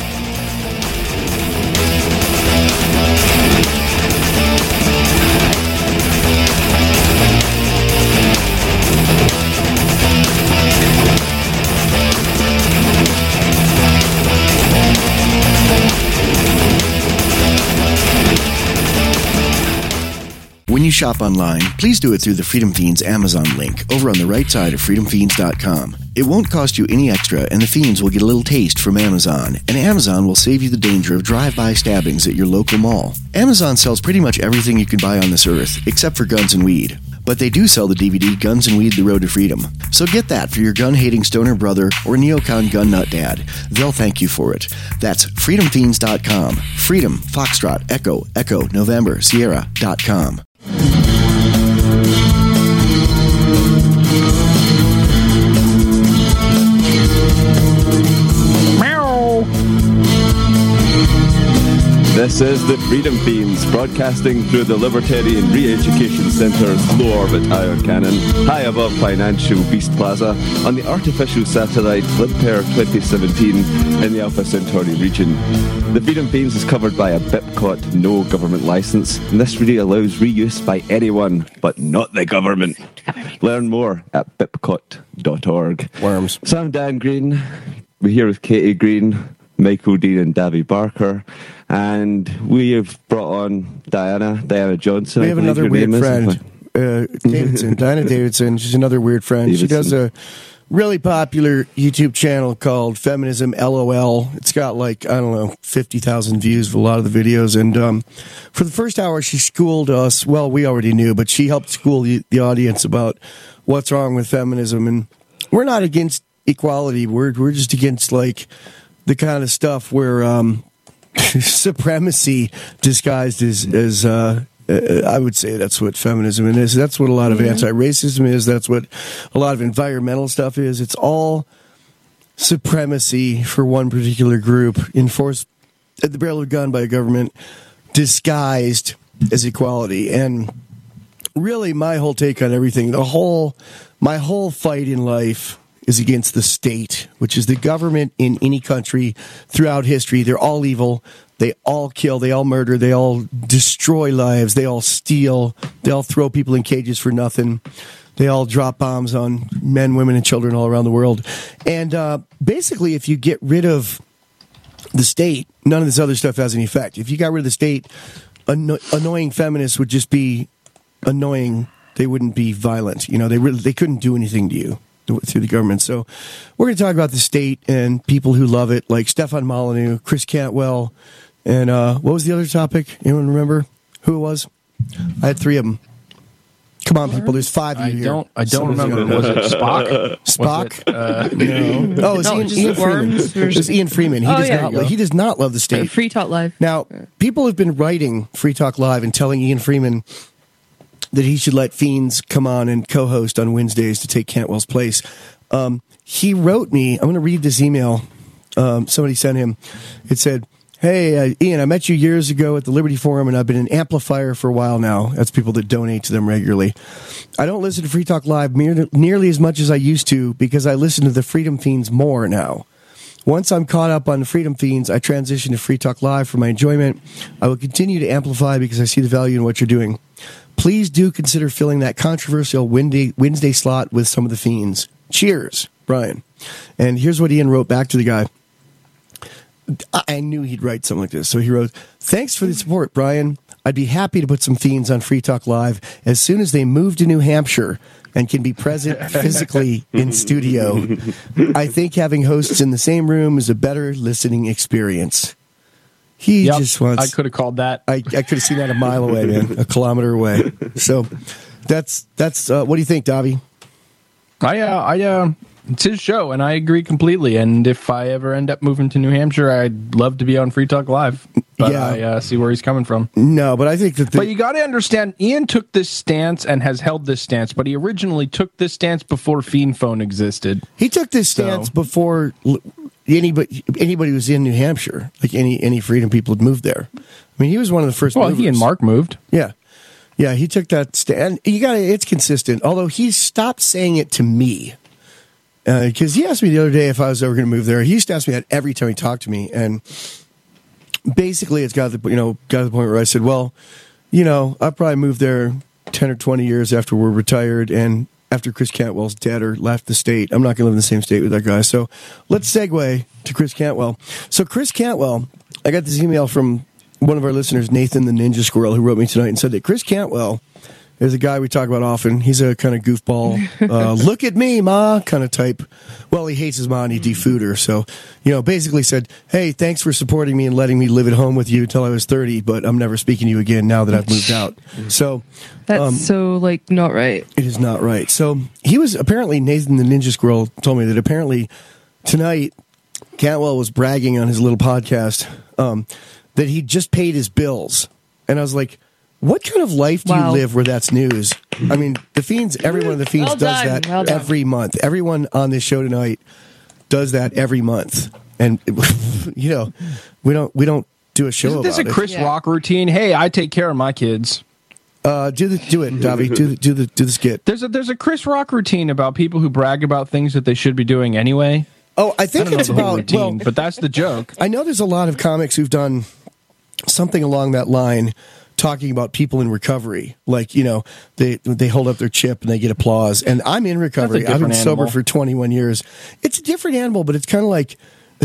Speaker 7: When you shop online, please do it through the Freedom Fiends Amazon link over on the right side of freedomfiends.com. It won't cost you any extra, and the Fiends will get a little taste from Amazon, and Amazon will save you the danger of drive-by stabbings at your local mall. Amazon sells pretty much everything you can buy on this earth, except for guns and weed. But they do sell the DVD Guns and Weed: The Road to Freedom. So get that for your gun-hating stoner brother or neocon gun nut dad. They'll thank you for it. That's freedomfiends.com. Freedom, Foxtrot, Echo, Echo, November, Sierra.com.
Speaker 4: This is the Freedom Fiends, broadcasting through the Libertarian Re-Education Centre's low orbit iron cannon, high above Financial Beast Plaza, on the artificial satellite Limpair 2017 in the Alpha Centauri region. The Freedom Fiends is covered by a BIPCOT no government license, and this really allows reuse by anyone, but not the government. Learn more at bipcot.org.
Speaker 1: Worms.
Speaker 4: So I'm Dan Green. We're here with Katie Green, Michael Dean and Davy Barker, and we have brought on Diana Johnson.
Speaker 1: We have another weird friend, Davidson, Diana Davidson. She's another weird friend. Davidson. She does a really popular YouTube channel called Feminism LOL. It's got 50,000 views for a lot of the videos. And for the first hour, she schooled us. Well, we already knew, but she helped school the audience about what's wrong with feminism. And we're not against equality. We're just against the kind of stuff where supremacy disguised as I would say that's what feminism is. That's what a lot of anti-racism is. That's what a lot of environmental stuff is. It's all supremacy for one particular group enforced at the barrel of a gun by a government disguised as equality. And really my whole take on everything, my whole fight in life is against the state, which is the government in any country throughout history. They're all evil. They all kill. They all murder. They all destroy lives. They all steal. They all throw people in cages for nothing. They all drop bombs on men, women, and children all around the world. And basically, if you get rid of the state, none of this other stuff has any effect. If you got rid of the state, annoying feminists would just be annoying. They wouldn't be violent. They couldn't do anything to you through the government. So we're going to talk about the state and people who love it, like Stefan Molyneux, Chris Cantwell, and what was the other topic? Anyone remember who it was? I had three of them. Come on, people. There's five of you here.
Speaker 2: I don't remember. Was it Spock?
Speaker 1: Spock?
Speaker 2: No.
Speaker 1: Oh, it's Ian Freeman. It was Ian Freeman. He does not love the state.
Speaker 3: Free Talk Live.
Speaker 1: Now, people have been writing Free Talk Live and telling Ian Freeman that he should let Fiends come on and co-host on Wednesdays to take Cantwell's place. He wrote me, I'm going to read this email somebody sent him. It said, "Hey, Ian, I met you years ago at the Liberty Forum, and I've been an amplifier for a while now." That's people that donate to them regularly. "I don't listen to Free Talk Live nearly as much as I used to because I listen to the Freedom Fiends more now. Once I'm caught up on the Freedom Fiends, I transition to Free Talk Live for my enjoyment. I will continue to amplify because I see the value in what you're doing. Please do consider filling that controversial Wednesday slot with some of the Fiends. Cheers, Brian." And here's what Ian wrote back to the guy. I knew he'd write something like this. So he wrote, "Thanks for the support, Brian. I'd be happy to put some Fiends on Free Talk Live as soon as they move to New Hampshire and can be present physically in studio. I think having hosts in the same room is a better listening experience." He just wants...
Speaker 2: I could have called that.
Speaker 1: I could have seen that a mile away, man. A kilometer away. So that's what do you think, Davi?
Speaker 2: It's his show, and I agree completely. And if I ever end up moving to New Hampshire, I'd love to be on Free Talk Live. But I see where he's coming from.
Speaker 1: No, but I think that...
Speaker 2: But you got to understand, Ian took this stance and has held this stance, but he originally took this stance before Fiend Phone existed.
Speaker 1: He took this stance before anybody was in New Hampshire. Like any Freedom people had moved there. I mean, he was one of the first movers.
Speaker 2: He and Mark moved.
Speaker 1: Yeah, he took that stand. It's consistent, although he stopped saying it to me. Because he asked me the other day if I was ever going to move there. He used to ask me that every time he talked to me, and basically, it's got to the point where I said, "Well, I'll probably move there 10 or 20 years after we're retired, and after Chris Cantwell's dead or left the state. I'm not going to live in the same state with that guy." So let's segue to Chris Cantwell. So Chris Cantwell, I got this email from one of our listeners, Nathan the Ninja Squirrel, who wrote me tonight and said that Chris Cantwell is a guy we talk about often. He's a kind of goofball, look at me, ma, kind of type. Well, he hates his ma and he defood her. So, basically said, hey, thanks for supporting me and letting me live at home with you until I was 30, but I'm never speaking to you again now that I've moved out. So
Speaker 3: that's not right.
Speaker 1: It is not right. So he was apparently, Nathan the Ninja Squirrel told me that apparently tonight Cantwell was bragging on his little podcast that he just paid his bills. And I was like, what kind of life do you live where that's news? I mean, every one of the Fiends does that every month. Everyone on this show tonight does that every month. And, we don't do a show about it.
Speaker 2: Isn't this a Chris Rock routine? Hey, I take care of my kids.
Speaker 1: Do it, Davi. Do the skit.
Speaker 2: There's a Chris Rock routine about people who brag about things that they should be doing anyway.
Speaker 1: Oh, I think it's about
Speaker 2: routine, but that's the joke.
Speaker 1: I know there's a lot of comics who've done something along that line, talking about people in recovery. Like, they hold up their chip and they get applause. And I'm in recovery. I've been sober for 21 years. It's a different animal, but it's kind of like,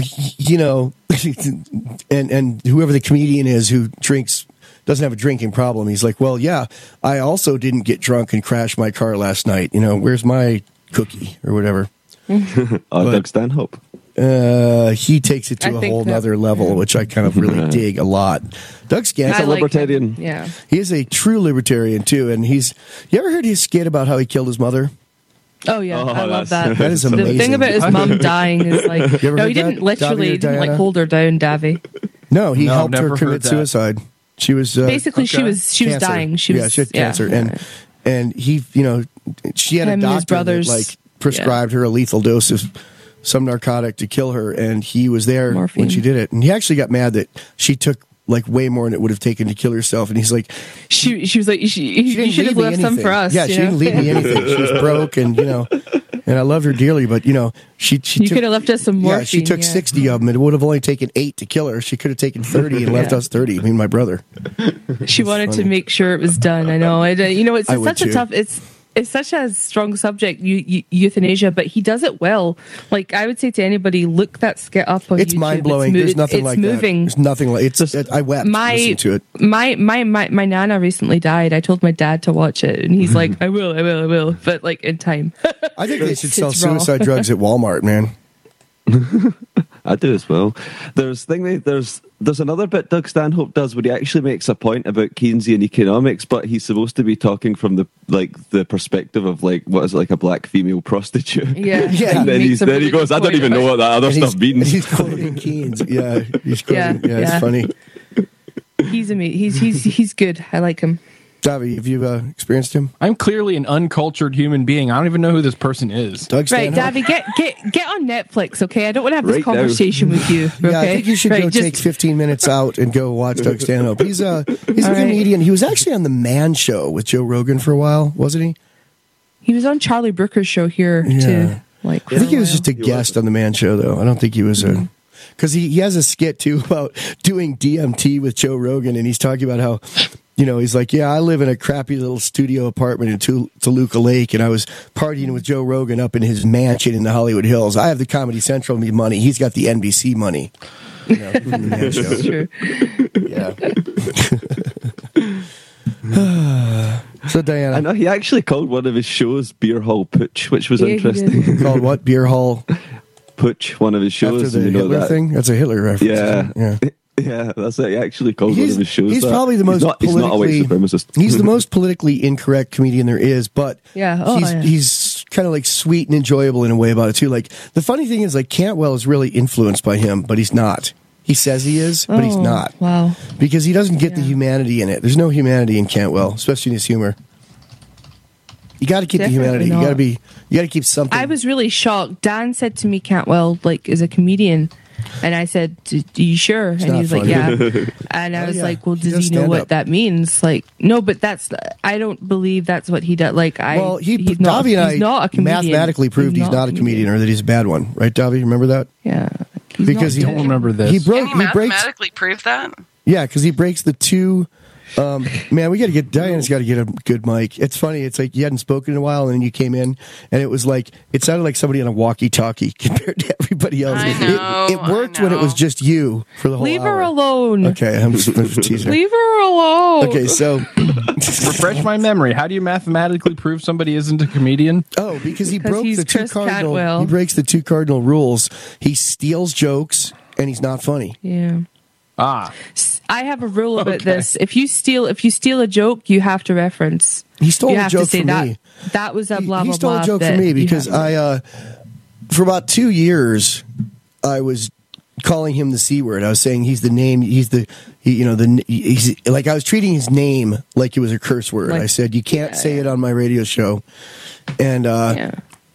Speaker 1: and whoever the comedian is who doesn't have a drinking problem. He's like, well, yeah, I also didn't get drunk and crash my car last night. Where's my cookie or whatever?
Speaker 4: Doug Stanhope.
Speaker 1: He takes it to a whole nother level, which I kind of really dig a lot. Doug Stanhope,
Speaker 4: a libertarian.
Speaker 3: Yeah,
Speaker 1: he is a true libertarian too, and you ever heard his skit about how he killed his mother?
Speaker 3: Oh yeah, I love that.
Speaker 1: That is amazing.
Speaker 3: The thing about his mom dying is like, he didn't literally hold her down, Davy.
Speaker 1: No, he helped her commit suicide. She was
Speaker 3: basically she was dying. She had
Speaker 1: cancer, and he, she had a doctor that prescribed her a lethal dose of some narcotic to kill her, and he was there morphine when she did it, and he actually got mad that she took way more than it would have taken to kill herself, and he's like, she was like, you should have left some for us. Yeah, she didn't leave me anything. She was broke, and and I loved her dearly, but she
Speaker 3: could have left us some morphine.
Speaker 1: Yeah, she took 60 of them. It would have only taken 8 to kill her. She could have taken 30 and left us 30. I mean, my brother.
Speaker 3: She wanted to make sure it was done. I know. It's such a tough. It's such a strong subject, euthanasia, but he does it well. Like, I would say to anybody, look that skit up on YouTube.
Speaker 1: It's mind-blowing. There's nothing like
Speaker 3: moving.
Speaker 1: That. There's nothing like it. I wept listening to it.
Speaker 3: My nana recently died. I told my dad to watch it, and he's like, I will. But, in time.
Speaker 1: I think they should sell suicide drugs at Walmart, man.
Speaker 4: I do as well. There's another bit Doug Stanhope does where he actually makes a point about Keynesian economics, but he's supposed to be talking from the perspective of what is it, like a black female prostitute.
Speaker 3: Yeah.
Speaker 4: And then he goes, I don't even know what that other stuff means.
Speaker 1: He's quoting Keynes. Yeah, he's quoting. Yeah, it's funny.
Speaker 3: He's amazing. He's good. I like him.
Speaker 1: Davi, have you experienced him?
Speaker 2: I'm clearly an uncultured human being. I don't even know who this person is.
Speaker 1: Doug Stanhope?
Speaker 3: Right, Davi, get on Netflix, okay? I don't want to have this conversation with you. Okay?
Speaker 1: Yeah, I think you should go take 15 minutes out and go watch Doug Stanhope. He's a comedian. He was actually on the Man Show with Joe Rogan for a while, wasn't he?
Speaker 3: He was on Charlie Brooker's show here too. I
Speaker 1: think he was just a guest on the Man Show, though. I don't think he was a. Because he has a skit too about doing DMT with Joe Rogan, and he's talking about how. He's like, yeah, I live in a crappy little studio apartment in Toluca Lake, and I was partying with Joe Rogan up in his mansion in the Hollywood Hills. I have the Comedy Central money. He's got the NBC money. From the Man Show.
Speaker 4: That's true.
Speaker 1: Yeah. So, Diana.
Speaker 4: I know he actually called one of his shows Beer Hall Putsch, which was interesting.
Speaker 1: Called what? Beer Hall
Speaker 4: Putsch, one of his shows.
Speaker 1: After the Hitler thing? That's a Hitler reference.
Speaker 4: Yeah. Yeah, that's it. He actually called one of his shows.
Speaker 1: He's probably the most
Speaker 4: he's not a white supremacist.
Speaker 1: He's the most politically incorrect comedian there is, but he's kind of sweet and enjoyable in a way about it too. Like, the funny thing is, Cantwell is really influenced by him, but he's not. He says he is, but he's not.
Speaker 3: Wow.
Speaker 1: Because he doesn't get the humanity in it. There's no humanity in Cantwell, especially in his humor. You got to keep the humanity. You got to keep something.
Speaker 3: I was really shocked. Dan said to me, Cantwell, is a comedian. And I said, "Are you sure?" And he was like, "Yeah." And I was like, "Well, does he know what that means?" No, but I don't believe that's what he does.
Speaker 1: Davi and I
Speaker 3: not a comedian.
Speaker 1: Mathematically proved he's not a comedian, or that he's a bad one, right, Davi? Remember that?
Speaker 3: Yeah.
Speaker 1: Because
Speaker 2: I don't remember this.
Speaker 1: He
Speaker 5: mathematically prove that?
Speaker 1: Yeah, because he breaks the two Man, Diana's got to get a good mic. It's funny. It's like you hadn't spoken in a while, and then you came in, and it was like it sounded like somebody on a walkie-talkie compared to everybody else.
Speaker 5: I know,
Speaker 1: it worked when it was just you for the whole
Speaker 3: Leave
Speaker 1: hour.
Speaker 3: her alone.
Speaker 1: Okay, I'm just teasing.
Speaker 3: Leave her alone.
Speaker 1: Okay, so
Speaker 2: Refresh my memory. How do you mathematically prove somebody isn't a comedian?
Speaker 1: oh, because he broke
Speaker 3: he's
Speaker 1: the two
Speaker 3: Chris
Speaker 1: cardinal.
Speaker 3: Catwell.
Speaker 1: He breaks the two cardinal rules. He steals jokes, and he's not funny.
Speaker 3: Yeah.
Speaker 2: Ah,
Speaker 3: I have a rule about
Speaker 2: Okay.
Speaker 3: this. If you steal a joke, you have to reference.
Speaker 1: He stole
Speaker 3: You
Speaker 1: a
Speaker 3: have
Speaker 1: joke
Speaker 3: to say
Speaker 1: from
Speaker 3: that.
Speaker 1: me.
Speaker 3: That was a blah
Speaker 1: he
Speaker 3: blah
Speaker 1: stole
Speaker 3: blah.
Speaker 1: a joke
Speaker 3: that
Speaker 1: from me
Speaker 3: you
Speaker 1: because
Speaker 3: have-
Speaker 1: for about 2 years, I was calling him the C word. I was saying he's like I was treating his name like it was a curse word.
Speaker 3: Like-
Speaker 1: I said you can't say it on my radio show, and
Speaker 3: yeah.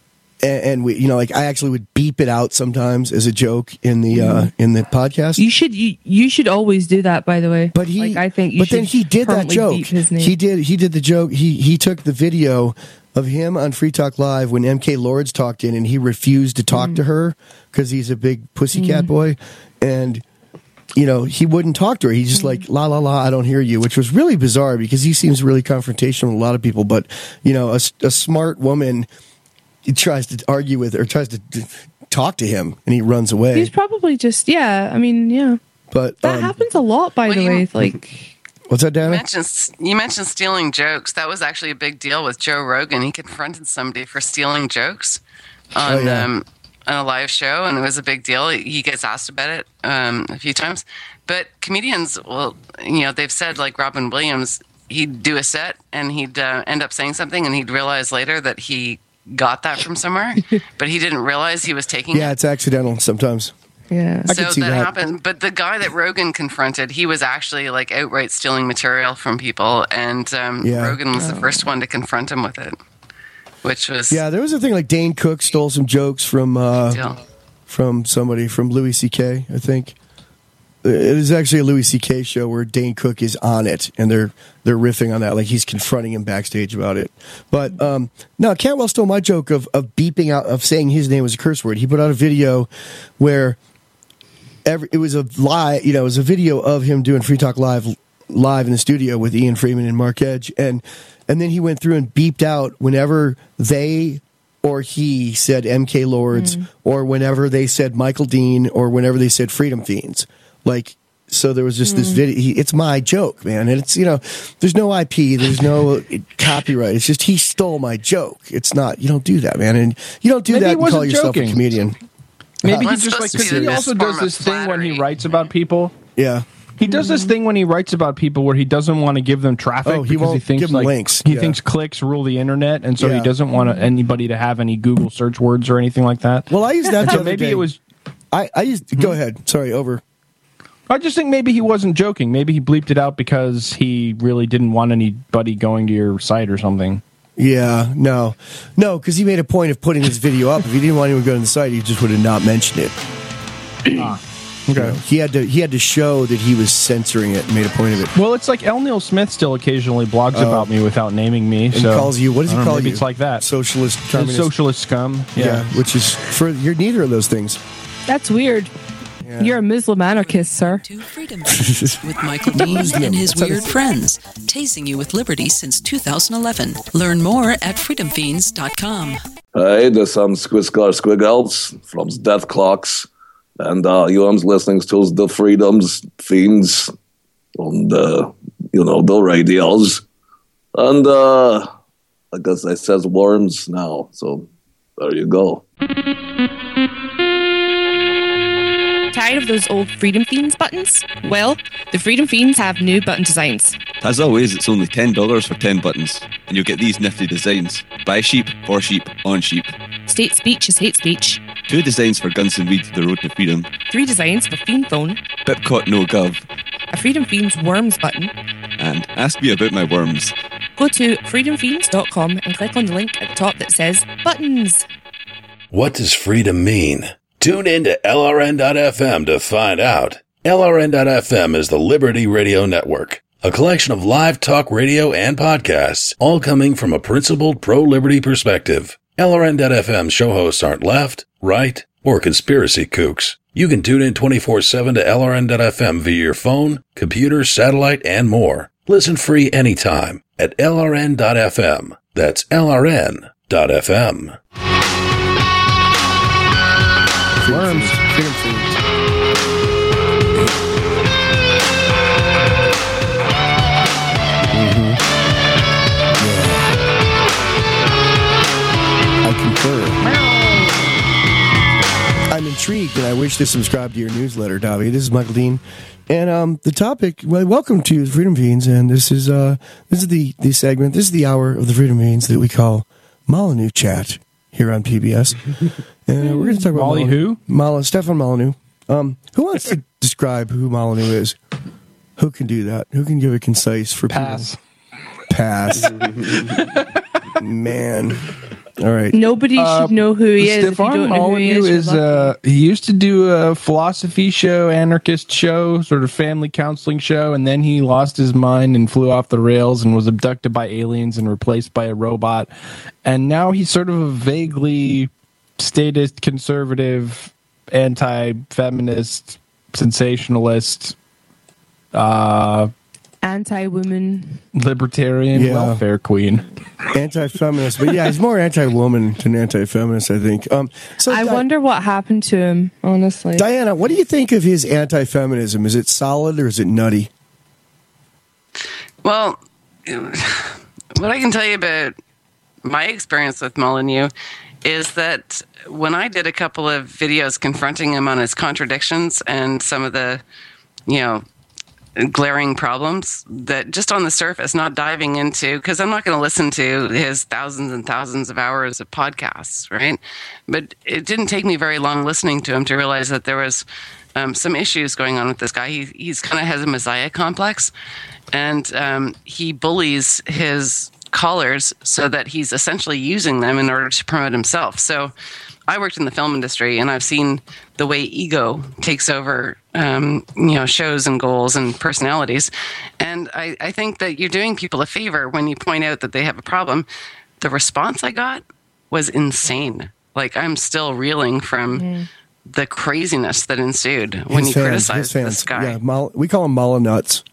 Speaker 1: and we like I actually would beep it out sometimes as a joke in the podcast.
Speaker 3: You should always do that. By the way,
Speaker 1: But he,
Speaker 3: like, I think you
Speaker 1: but then
Speaker 3: should
Speaker 1: he did that
Speaker 3: permanently
Speaker 1: joke.
Speaker 3: beep his name.
Speaker 1: He did the joke. He took the video of him on Free Talk Live when MK Lords talked in, and he refused to talk to her because he's a big pussycat boy, and he wouldn't talk to her. He's just like la la la. I don't hear you, which was really bizarre because he seems really confrontational with a lot of people. But a smart woman tries to argue with or tries to talk to him, and he runs away.
Speaker 3: He's probably just yeah.
Speaker 1: But
Speaker 3: That happens a lot, by the way. Like.
Speaker 1: what's that, Dana?
Speaker 5: You mentioned stealing jokes. That was actually a big deal with Joe Rogan. He confronted somebody for stealing jokes on on a live show, and it was a big deal. He gets asked about it a few times. But comedians, well, they've said, like Robin Williams, he'd do a set and he'd end up saying something, and he'd realize later that he got that from somewhere, but he didn't realize he was taking
Speaker 1: Yeah,
Speaker 5: it.
Speaker 1: it's accidental sometimes.
Speaker 3: Yeah.
Speaker 1: I
Speaker 5: So
Speaker 1: could see
Speaker 5: that
Speaker 1: that.
Speaker 5: happened. But the guy that Rogan confronted, he was actually like outright stealing material from people, and Rogan was the first one to confront him with it, which was
Speaker 1: Yeah, there was a thing like Dane Cook stole some jokes from
Speaker 5: deal.
Speaker 1: somebody, from Louis C.K., I think. It is actually a Louis C.K. show where Dane Cook is on it, and they're riffing on that, like he's confronting him backstage about it. But no, Cantwell stole my joke of beeping out, of saying his name was a curse word. He put out a video where it was a lie, it was a video of him doing Free Talk Live in the studio with Ian Freeman and Mark Edge, and then he went through and beeped out whenever they or he said MK Lords, or whenever they said Michael Dean, or whenever they said Freedom Fiends. Like, so there was just this video. It's my joke, man. And it's, there's no IP, there's no copyright. It's just he stole my joke. It's not, you don't do that, man. And you don't do
Speaker 2: Maybe
Speaker 1: that
Speaker 2: he
Speaker 1: and call
Speaker 2: wasn't
Speaker 1: yourself
Speaker 2: joking.
Speaker 1: a comedian.
Speaker 2: maybe he
Speaker 5: Well, it's
Speaker 2: just
Speaker 5: supposed to
Speaker 2: because
Speaker 5: be
Speaker 2: he
Speaker 5: the
Speaker 2: also
Speaker 5: best
Speaker 2: does
Speaker 5: form of
Speaker 2: this thing when he
Speaker 5: flattery.
Speaker 2: writes about people.
Speaker 1: Yeah.
Speaker 2: He does this thing when he writes about people where he doesn't want to give them traffic
Speaker 1: Oh, he
Speaker 2: because he
Speaker 1: won't
Speaker 2: thinks
Speaker 1: give them links.
Speaker 2: He
Speaker 1: Yeah.
Speaker 2: thinks clicks rule the internet, and so he
Speaker 1: Yeah.
Speaker 2: doesn't want anybody to have any Google search words or anything like that.
Speaker 1: Well, I used that the
Speaker 2: so
Speaker 1: other
Speaker 2: maybe
Speaker 1: day.
Speaker 2: it was.
Speaker 1: I used, go ahead. Sorry, over.
Speaker 2: I just think maybe he wasn't joking. Maybe he bleeped it out because he really didn't want anybody going to your site or something.
Speaker 1: Yeah, no, because he made a point of putting this video up. If he didn't want anyone to go to the site, he just would have not mentioned it.
Speaker 2: Okay.
Speaker 1: He had to show that he was censoring it and made a point of it.
Speaker 2: Well, it's like L. Neil Smith still occasionally blogs about me without naming me.
Speaker 1: And
Speaker 2: So
Speaker 1: calls you, what does he
Speaker 2: I don't know,
Speaker 1: call
Speaker 2: maybe
Speaker 1: you?
Speaker 2: It's like that.
Speaker 1: Socialist, communist.
Speaker 2: Socialist scum.
Speaker 1: Yeah, which is, you're neither of those things.
Speaker 3: That's weird. You're a Muslim anarchist, sir.
Speaker 6: To Freedom Feeds with Michael Dean and his weird friends, tasing you with liberty since 2011. Learn more at freedomfiends.com.
Speaker 8: Hey, there's some Squiggles from Death Clocks, and you are listening to the Freedoms Fiends on the radios, and I guess I says worms now, so there you go.
Speaker 9: Tired of those old Freedom Fiends buttons? Well, the Freedom Fiends have new button designs.
Speaker 4: As always, it's only $10 for 10 buttons, and you'll get these nifty designs. By sheep, for sheep, on sheep.
Speaker 9: State speech is hate speech.
Speaker 4: 2 designs for Guns and Weed, the road to freedom.
Speaker 9: 3 designs for Fiend Phone.
Speaker 4: Pipcot no gov.
Speaker 9: A Freedom Fiends worms button.
Speaker 4: And ask me about my worms.
Speaker 9: Go to freedomfiends.com and click on the link at the top that says Buttons.
Speaker 10: What does freedom mean? Tune in to LRN.FM to find out. LRN.FM is the Liberty Radio Network, a collection of live talk radio and podcasts, all coming from a principled pro-liberty perspective. LRN.FM show hosts aren't left, right, or conspiracy kooks. You can tune in 24/7 to LRN.FM via your phone, computer, satellite, and more. Listen free anytime at LRN.FM. That's LRN.FM.
Speaker 2: Worms.
Speaker 1: I'm intrigued, and I wish to subscribe to your newsletter, Davi. This is Michael Dean, and the topic. Well, welcome to the Freedom Fiends, and this is the segment. This is the hour of the Freedom Fiends that we call Molyneux Chat here on PBS, and we're going to talk about Stefan Molyneux. Who wants to describe who Molyneux is? Who can do that? Who can give a concise for
Speaker 2: Pass? Man.
Speaker 1: All right.
Speaker 3: Nobody should know who he is.
Speaker 2: Stefan Molyneux is he used to do a philosophy show, anarchist show, sort of family counseling show, and then he lost his mind and flew off the rails and was abducted by aliens and replaced by a robot. And now he's sort of a vaguely statist, conservative, anti-feminist, sensationalist,
Speaker 3: anti-woman,
Speaker 2: libertarian, welfare queen,
Speaker 1: anti-feminist. But yeah, he's more anti-woman than anti-feminist, I think. So
Speaker 3: I wonder what happened to him, honestly.
Speaker 1: Diana, what do you think of his anti-feminism? Is it solid or is it nutty?
Speaker 5: Well, what I can tell you about my experience with Molyneux is that when I did a couple of videos confronting him on his contradictions and some of the, glaring problems that just on the surface, not diving into, because I'm not going to listen to his thousands and thousands of hours of podcasts, right? But it didn't take me very long listening to him to realize that there was some issues going on with this guy. He's kind of has a messiah complex, and he bullies his callers so that he's essentially using them in order to promote himself. So I worked in the film industry, and I've seen the way ego takes over, shows and goals and personalities. And I think that you're doing people a favor when you point out that they have a problem. The response I got was insane. Like, I'm still reeling from the craziness that ensued when you criticized this guy.
Speaker 1: Yeah, we call them Mollynuts.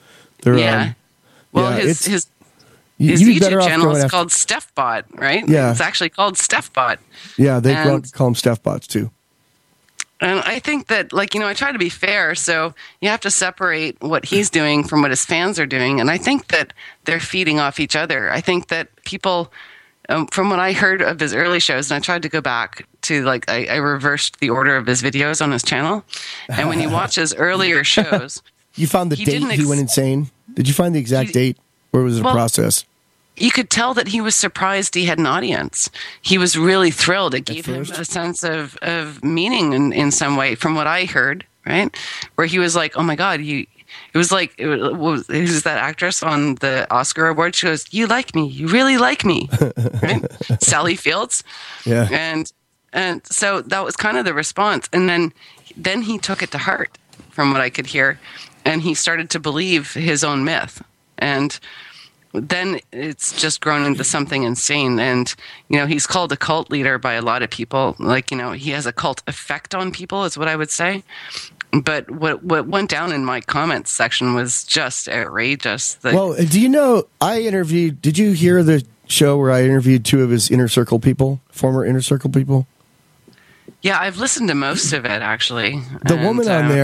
Speaker 5: His YouTube channel is called StephBot, right?
Speaker 1: Yeah.
Speaker 5: It's actually called StephBot.
Speaker 1: Yeah, they call them StephBots too.
Speaker 5: And I think that, I try to be fair, so you have to separate what he's doing from what his fans are doing. And I think that they're feeding off each other. I think that people, from what I heard of his early shows, and I tried to go back to, I reversed the order of his videos on his channel. And when you watch his earlier shows...
Speaker 1: You found the date he went insane? Did you find the exact date? Or was it a process?
Speaker 5: You could tell that he was surprised he had an audience. He was really thrilled. It gave him a sense of meaning in some way, from what I heard, right? Where he was like, oh my God, it was that actress on the Oscar award. She goes, you like me. You really like me. Right? Sally Fields.
Speaker 1: Yeah.
Speaker 5: And so that was kind of the response. And then he took it to heart, from what I could hear. And he started to believe his own myth. And then it's just grown into something insane. And, he's called a cult leader by a lot of people. He has a cult effect on people is what I would say. But what went down in my comments section was just outrageous.
Speaker 1: Well, do you know, did you hear the show where I interviewed two of his former Inner Circle people?
Speaker 5: Yeah, I've listened to most of it, actually.
Speaker 1: The woman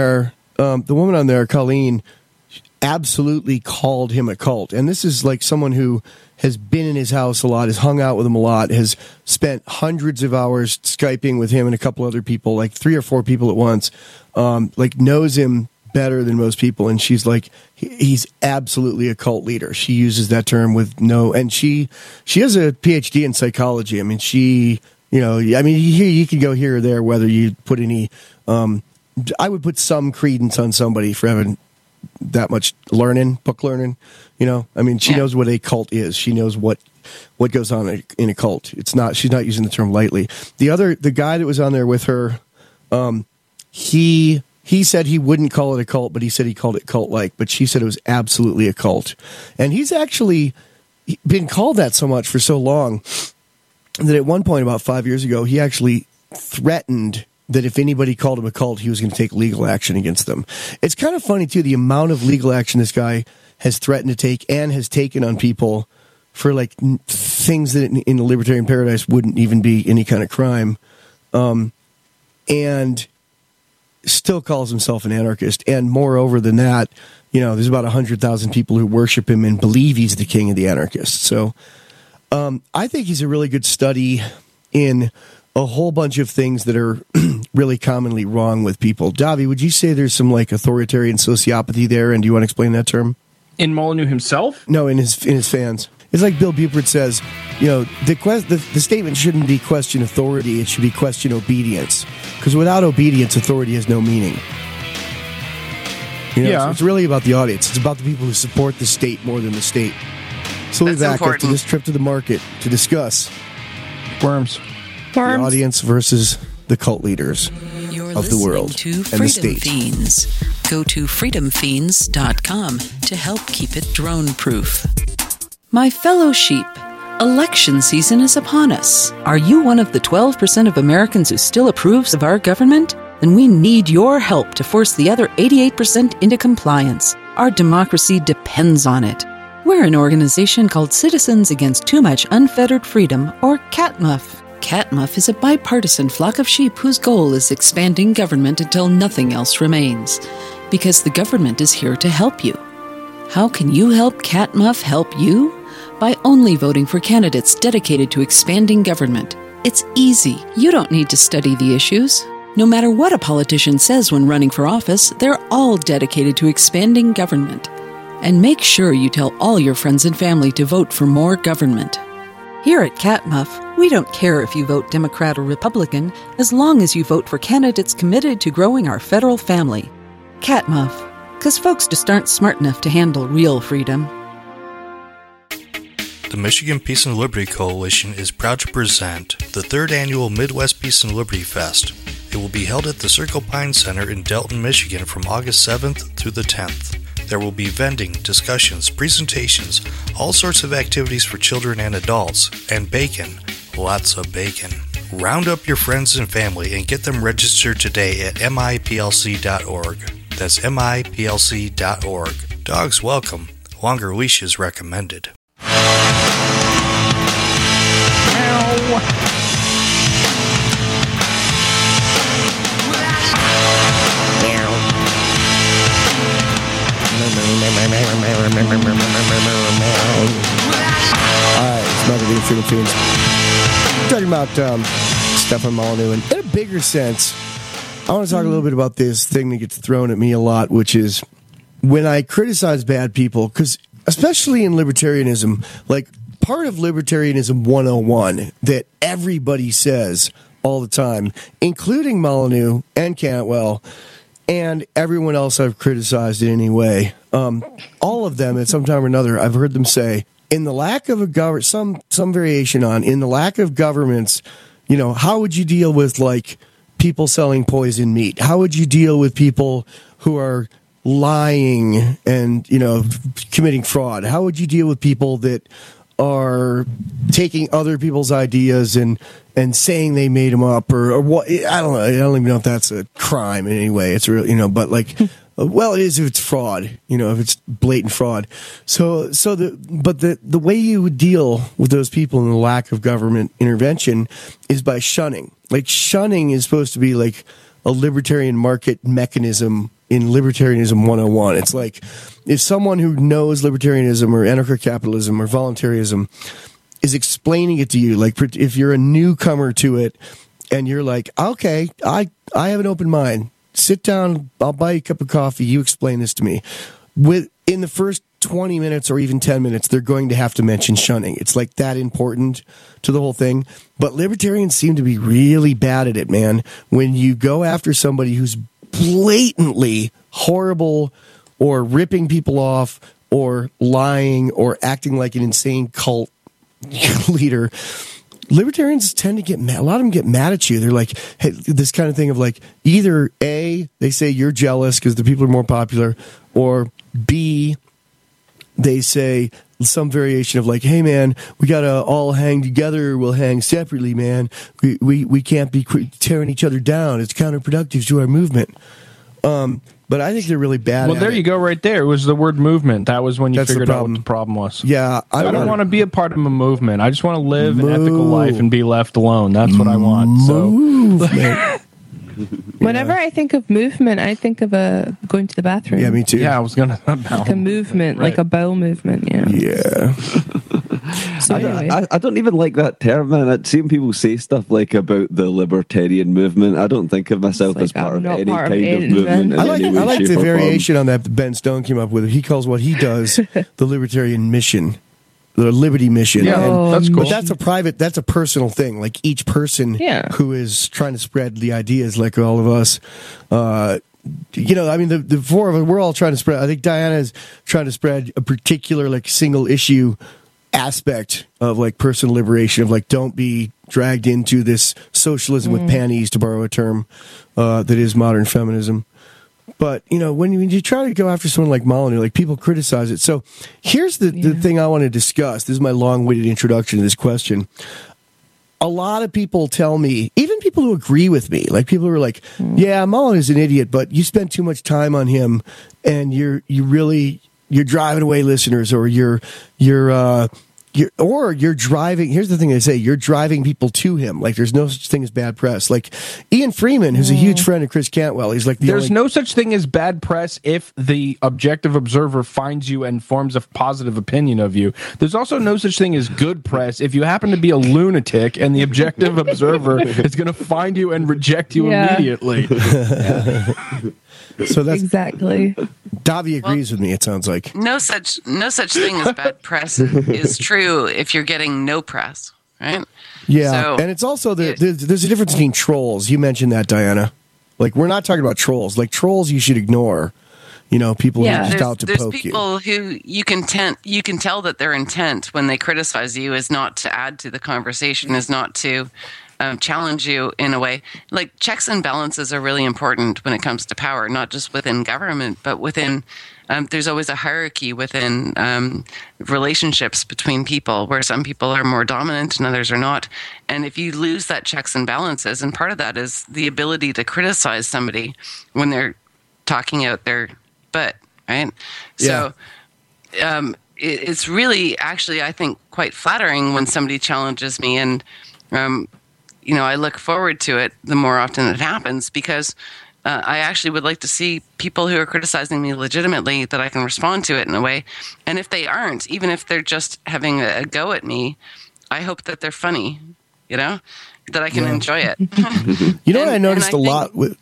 Speaker 1: on there, Colleen, absolutely called him a cult. And this is like someone who has been in his house a lot, has hung out with him a lot, has spent hundreds of hours Skyping with him and a couple other people, like 3 or 4 people at once, knows him better than most people. And she's like, he's absolutely a cult leader. She uses that term and she has a PhD in psychology. I mean, you could go here or there, whether you put any, I would put some credence on somebody for having that much book learning, she knows what a cult is. She knows what goes on in a cult. She's not using the term lightly. The guy that was on there with her, he said he wouldn't call it a cult, but he said he called it cult-like, but she said it was absolutely a cult. And he's actually been called that so much for so long that at one point about 5 years ago, he actually threatened that if anybody called him a cult, he was going to take legal action against them. It's kind of funny, too, the amount of legal action this guy has threatened to take and has taken on people for like things that in the libertarian paradise wouldn't even be any kind of crime, and still calls himself an anarchist. And moreover than that, there's about 100,000 people who worship him and believe he's the king of the anarchists. So I think he's a really good study in a whole bunch of things that are really commonly wrong with people. Davi, would you say there's some like authoritarian sociopathy there? And do you want to explain that term?
Speaker 2: In Molyneux himself?
Speaker 1: No, in his fans. It's like Bill Buford says, the statement shouldn't be question authority, it should be question obedience. Because without obedience, authority has no meaning. So it's really about the audience. It's about the people who support the state more than the state. So we'll be back after this trip to the market to discuss
Speaker 2: worms.
Speaker 1: The audience versus the cult leaders of the world and the state.
Speaker 6: Fiends. Go to freedomfiends.com to help keep it drone-proof. My fellow sheep, election season is upon us. Are you one of the 12% of Americans who still approves of our government? Then we need your help to force the other 88% into compliance. Our democracy depends on it. We're an organization called Citizens Against Too Much Unfettered Freedom, or CATMUF. CATMUF is a bipartisan flock of sheep whose goal is expanding government until nothing else remains. Because the government is here to help you. How can you help CATMUF help you? By only voting for candidates dedicated to expanding government. It's easy. You don't need to study the issues. No matter what a politician says when running for office, they're all dedicated to expanding government. And make sure you tell all your friends and family to vote for more government. Here at CATMUF, we don't care if you vote Democrat or Republican, as long as you vote for candidates committed to growing our federal family. CATMUF, because folks just aren't smart enough to handle real freedom.
Speaker 11: The Michigan Peace and Liberty Coalition is proud to present the 3rd Annual Midwest Peace and Liberty Fest. It will be held at the Circle Pine Center in Delton, Michigan from August 7th through the 10th. There will be vending, discussions, presentations, all sorts of activities for children and adults, and bacon. Lots of bacon. Round up your friends and family and get them registered today at miplc.org. That's miplc.org. Dogs welcome. Longer leashes recommended.
Speaker 1: Alright, it's Mother Being Freedom Fiends. Talking about Stefan Molyneux, and in a bigger sense, I want to talk a little bit about this thing that gets thrown at me a lot, which is when I criticize bad people, because especially in libertarianism, like part of libertarianism 101 that everybody says all the time, including Molyneux and Cantwell and everyone else I've criticized in any way, all of them at some time or another, I've heard them say, in the lack of a government, some variation on, in the lack of governments, how would you deal with like people selling poison meat? How would you deal with people who are lying and, committing fraud? How would you deal with people that are taking other people's ideas and saying they made them up or what? I don't know. I don't even know if that's a crime in any way. It's real, but like, well, it is if it's fraud, if it's blatant fraud. The way you would deal with those people in the lack of government intervention is by shunning. Like shunning is supposed to be like a libertarian market mechanism in libertarianism 101. It's like if someone who knows libertarianism or anarcho-capitalism or voluntarism is explaining it to you, like if you're a newcomer to it and you're like, okay, I have an open mind. Sit down, I'll buy you a cup of coffee, you explain this to me. In the first 20 minutes or even 10 minutes, they're going to have to mention shunning. It's like that important to the whole thing. But libertarians seem to be really bad at it, man. When you go after somebody who's blatantly horrible or ripping people off or lying or acting like an insane cult leader, libertarians tend to get mad. A lot of them get mad at you. They're like, hey, this kind of thing of like, either A, they say you're jealous because the people are more popular, or B, they say some variation of like, hey man, we gotta all hang together, we'll hang separately, man. We can't be tearing each other down. It's counterproductive to our movement. But But I think they're really bad.
Speaker 2: Well, there you go, right there. It was the word movement. That was when you figured out what the problem was.
Speaker 1: Yeah,
Speaker 2: I don't want to be a part of a movement. I just want to live an ethical life and be left alone. That's what I want. So.
Speaker 3: Whenever I think of movement, I think of going to the bathroom.
Speaker 1: Yeah, me too.
Speaker 2: Yeah, I was gonna
Speaker 3: like a movement,
Speaker 2: right.
Speaker 3: like a bowel movement. Yeah.
Speaker 1: Yeah.
Speaker 3: So anyway.
Speaker 4: I don't even like that term, man. Seeing people say stuff like about the libertarian movement, I don't think of myself as part of any kind of movement.
Speaker 1: I like the variation on that Ben Stone came up with. He calls what he does the libertarian mission. The Liberty Mission.
Speaker 2: Yeah, that's cool.
Speaker 1: But that's a personal thing. Like each person who is trying to spread the ideas, like all of us, I mean, the four of us, we're all trying to spread. I think Diana's trying to spread a particular, like, single issue aspect of, like, personal liberation, of, like, don't be dragged into this socialism with panties, to borrow a term that is modern feminism. But, when you try to go after someone like Molyneux, like, people criticize it. So here's the thing I want to discuss. This is my long-winded introduction to this question. A lot of people tell me, even people who agree with me, like people who are like, yeah, Molyneux's an idiot, but you spend too much time on him and you're driving away listeners, or you're driving. Here's the thing they say: you're driving people to him. Like, there's no such thing as bad press. Like Ian Freeman, who's a huge friend of Chris Cantwell, he's like,
Speaker 2: there's no such thing as bad press if the objective observer finds you and forms a positive opinion of you. There's also no such thing as good press if you happen to be a lunatic and the objective observer is going to find you and reject you immediately.
Speaker 1: So that's
Speaker 3: exactly.
Speaker 1: Davi agrees with me. It sounds like
Speaker 5: no such thing as bad press is true if you're getting no press, right?
Speaker 1: Yeah,
Speaker 5: so,
Speaker 1: and it's also there's a difference between trolls. You mentioned that, Diana. Like, we're not talking about trolls. Like, trolls, you should ignore. People who are just out to poke you.
Speaker 5: There's people who you can tell that their intent when they criticize you is not to add to the conversation, is not to challenge you in a way. Like, checks and balances are really important when it comes to power, not just within government, but within there's always a hierarchy within relationships between people, where some people are more dominant and others are not. And if you lose that checks and balances, and part of that is the ability to criticize somebody when they're talking out their butt, right?
Speaker 1: Yeah.
Speaker 5: So it's really, actually, I think, quite flattering when somebody challenges me, and I look forward to it the more often it happens, because I actually would like to see people who are criticizing me legitimately, that I can respond to it in a way. And if they aren't, even if they're just having a go at me, I hope that they're funny, that I can enjoy it.
Speaker 1: What I noticed a lot with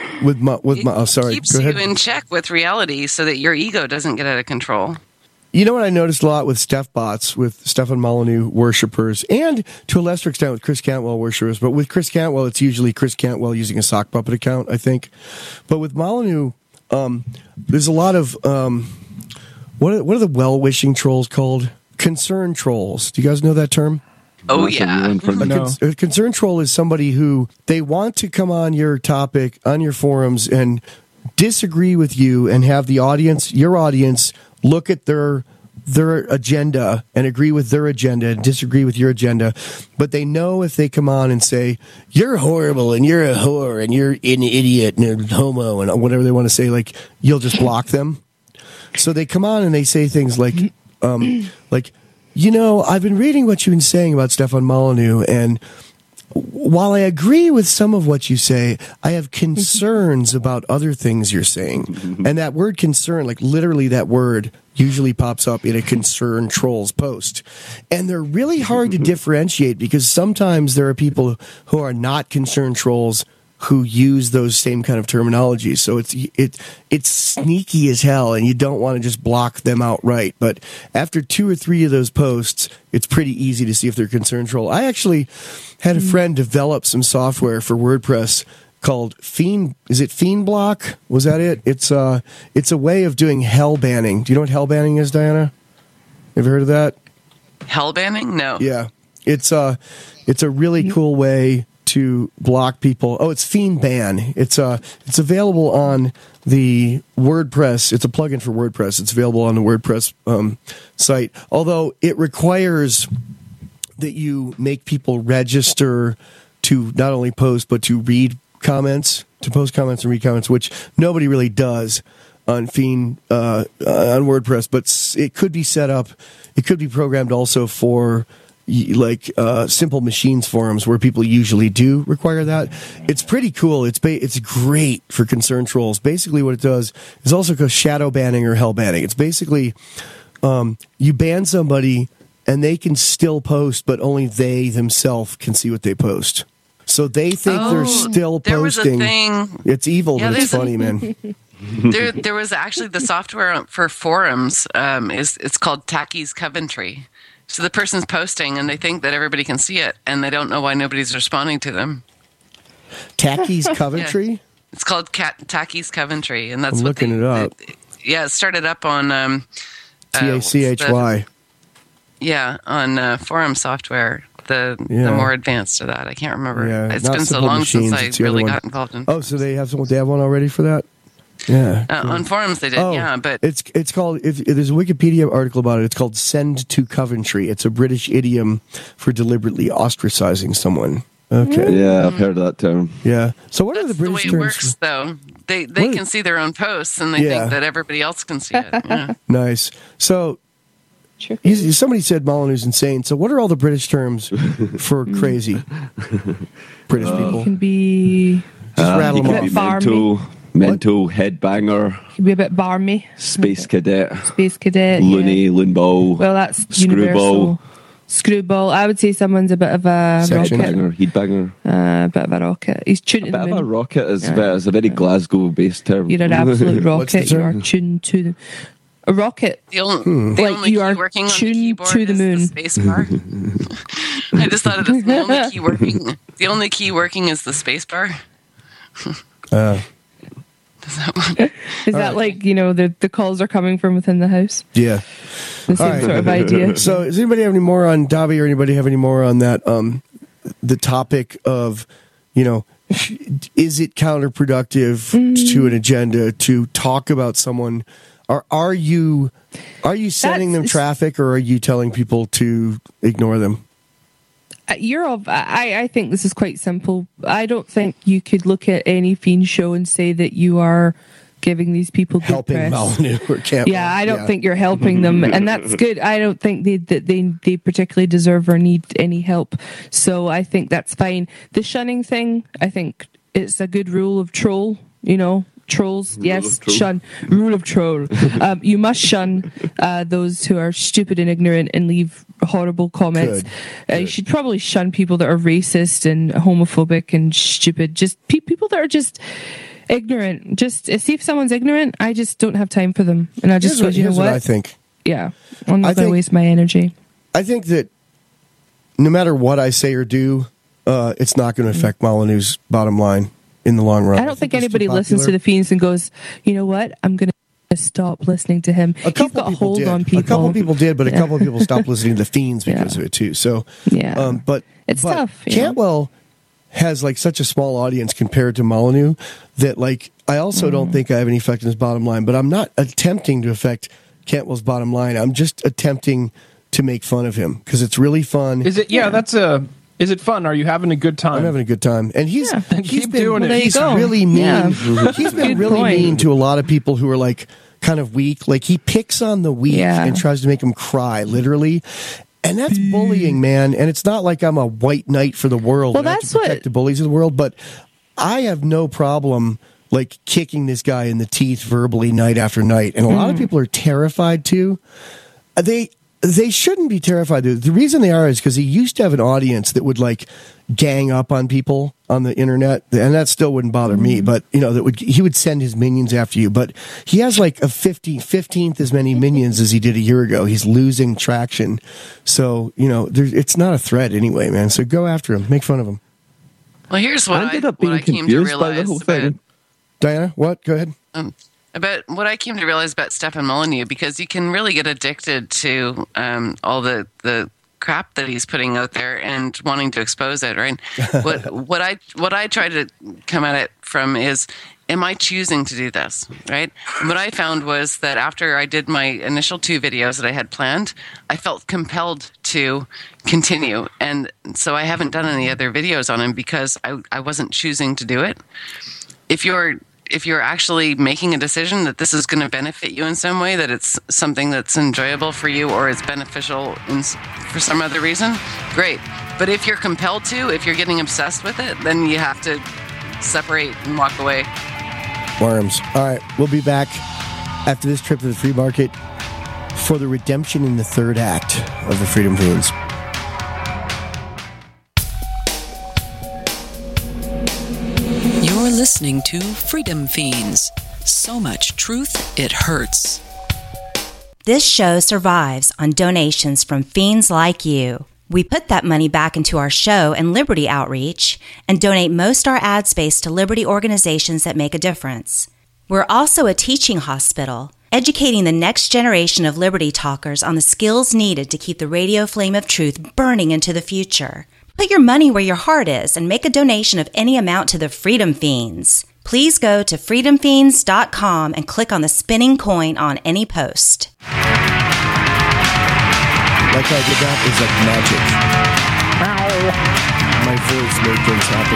Speaker 1: my sorry,
Speaker 5: keeps
Speaker 1: go ahead.
Speaker 5: you in check with reality so that your ego doesn't get out of control.
Speaker 1: You know what I noticed a lot with Steph bots, with Stefan Molyneux worshippers, and to a lesser extent with Chris Cantwell worshippers, but with Chris Cantwell, it's usually Chris Cantwell using a sock puppet account, I think. But with Molyneux, there's a lot of, what are the well-wishing trolls called? Concern trolls. Do you guys know that term?
Speaker 5: Oh, yeah.
Speaker 1: A concern troll is somebody who, they want to come on your topic, on your forums, and disagree with you, and have the audience, your audience, look at their agenda and agree with their agenda and disagree with your agenda. But they know if they come on and say, you're horrible and you're a whore and you're an idiot and a homo and whatever they want to say, like, you'll just block them. So they come on and they say things like, I've been reading what you've been saying about Stefan Molyneux, and while I agree with some of what you say, I have concerns about other things you're saying. And that word concern, like literally that word, usually pops up in a concern trolls post. And they're really hard to differentiate, because sometimes there are people who are not concern trolls who use those same kind of terminology. So it's sneaky as hell, and you don't want to just block them outright. But after 2 or 3 of those posts, it's pretty easy to see if they're concern troll. I actually had a friend develop some software for WordPress called Fiend. Is it Fiend Block? Was that it? It's a way of doing hell banning. Do you know what hell banning is, Diana? Ever heard of that?
Speaker 5: Hell banning? No.
Speaker 1: Yeah, it's a really cool way to block people. Oh, it's Fiend Ban. It's available on the WordPress. It's a plugin for WordPress. It's available on the WordPress site. Although it requires that you make people register to not only post but to read comments, to post comments and read comments, which nobody really does on Fiend on WordPress, but it could be set up. It could be programmed also for simple machines forums where people usually do require that. It's pretty cool. It's great for concern trolls. Basically, what it does is also called shadow banning or hell banning. It's basically you ban somebody and they can still post, but only they themselves can see what they post. So they think they're still posting. It's evil, but it's funny, man.
Speaker 5: There was actually the software for forums. It's called Tacky's Coventry. So the person's posting and they think that everybody can see it, and they don't know why nobody's responding to them.
Speaker 1: Tacky's Coventry?
Speaker 5: Yeah. It's called Tacky's Coventry, and that's
Speaker 1: I'm
Speaker 5: what
Speaker 1: looking it up.
Speaker 5: It started up on
Speaker 1: TACHY.
Speaker 5: On forum software. The more advanced of that, I can't remember.
Speaker 1: Yeah,
Speaker 5: it's been so long since I really got involved in.
Speaker 1: Oh, so they have one already for that? Yeah,
Speaker 5: on forums they did. But
Speaker 1: it's called. If there's a Wikipedia article about it, it's called "Send to Coventry." It's a British idiom for deliberately ostracizing someone. Okay.
Speaker 4: Yeah, I've heard of that term.
Speaker 1: Yeah. So what are the British
Speaker 5: the way it
Speaker 1: terms?
Speaker 5: works, though. They can see their own posts, and they think that everybody else can see it. Yeah.
Speaker 1: Nice. So. Somebody said Molyneux's insane. So what are all the British terms for crazy British people?
Speaker 3: It can be
Speaker 1: just rattle them
Speaker 4: off. Mental, headbanger.
Speaker 3: Can be a bit barmy.
Speaker 4: Space cadet.
Speaker 3: Loony,
Speaker 4: loonball.
Speaker 3: Well, that's
Speaker 4: screwball.
Speaker 3: Universal. Screwball. I would say someone's a bit of a
Speaker 4: rocket.
Speaker 3: Headbanger. A bit of a rocket. He's tuned to the moon.
Speaker 4: A bit of a rocket is a very Glasgow-based term.
Speaker 3: You're an absolute rocket. You are tuned to the... A rocket.
Speaker 5: The only key working on the keyboard
Speaker 3: to the moon.
Speaker 5: is the space bar. I just thought of this. The only key working is the space bar.
Speaker 3: Is that like, the calls are coming from within the house?
Speaker 1: Yeah.
Speaker 3: The same sort of idea.
Speaker 1: So does anybody have any more on Davi, or anybody have any more on that, the topic of, is it counterproductive to an agenda to talk about someone? Are you sending them traffic, or are you telling people to ignore them?
Speaker 3: I think this is quite simple. I don't think you could look at any Fiend show and say that you are giving these people good
Speaker 1: helping
Speaker 3: press.
Speaker 1: Molyneux or Cantwell.
Speaker 3: Yeah, I don't think you're helping them, and that's good. I don't think they particularly deserve or need any help. So I think that's fine. The shunning thing, I think it's a good rule of troll. Trolls, yes, shun. Rule of troll. You must shun those who are stupid and ignorant and leave horrible comments. You should probably shun people that are racist and homophobic and stupid. Just people that are just ignorant. Just see if someone's ignorant, I just don't have time for them. And I just go, you know what?
Speaker 1: I think.
Speaker 3: Yeah, I'm not going to waste my energy.
Speaker 1: I think that no matter what I say or do, it's not going to affect Molyneux's bottom line in the long run.
Speaker 3: I don't think anybody listens to the Fiends and goes, you know what, I'm going to stop listening to him. He's got a hold on people.
Speaker 1: A couple people did, but a couple of people stopped listening to the Fiends because of it too. So, but
Speaker 3: it's tough.
Speaker 1: Cantwell has such a small audience compared to Molyneux that I also don't think I have any effect on his bottom line. But I'm not attempting to affect Cantwell's bottom line. I'm just attempting to make fun of him because it's really fun.
Speaker 2: Is it? Yeah, that's a. Is it fun? Are you having a good time?
Speaker 1: I'm having a good time, and he's
Speaker 2: been doing it.
Speaker 1: He's really mean. Yeah. He's been really mean to a lot of people who are kind of weak. He picks on the weak and tries to make them cry, literally. And that's bullying, man. And it's not like I'm a white knight for the world.
Speaker 3: Well, that's what
Speaker 1: protect the bullies of the world. But I have no problem kicking this guy in the teeth verbally night after night. And a lot of people are terrified too. They shouldn't be terrified. The reason they are is because he used to have an audience that would gang up on people on the internet, and that still wouldn't bother me. But he would send his minions after you. But he has a 15th as many minions as he did a year ago. He's losing traction, so it's not a threat anyway, man. So go after him, make fun of him.
Speaker 5: Well, here's what I came to realize about
Speaker 1: Diana. What? Go ahead.
Speaker 5: About what I came to realize about Stefan Molyneux, because you can really get addicted to all the crap that he's putting out there and wanting to expose it, right? What I try to come at it from is, am I choosing to do this, right? What I found was that after I did my initial 2 videos that I had planned, I felt compelled to continue. And so I haven't done any other videos on him because I wasn't choosing to do it. If you're actually making a decision that this is going to benefit you in some way, that it's something that's enjoyable for you or it's beneficial for some other reason, great. But if you're compelled to, if you're getting obsessed with it, then you have to separate and walk away.
Speaker 1: Worms. All right, we'll be back after this trip to the flea market for the redemption in the 3rd act of the Freedom Fiends.
Speaker 6: You're listening to Freedom Fiends. So much truth, it hurts.
Speaker 12: This show survives on donations from fiends like you. We put that money back into our show and Liberty outreach and donate most our ad space to Liberty organizations that make a difference. We're also a teaching hospital, educating the next generation of Liberty talkers on the skills needed to keep the radio flame of truth burning into the future. Put your money where your heart is and make a donation of any amount to the Freedom Fiends. Please go to freedomfiends.com and click on the spinning coin on any post.
Speaker 1: Like I did that is like magic. My voice made things happen.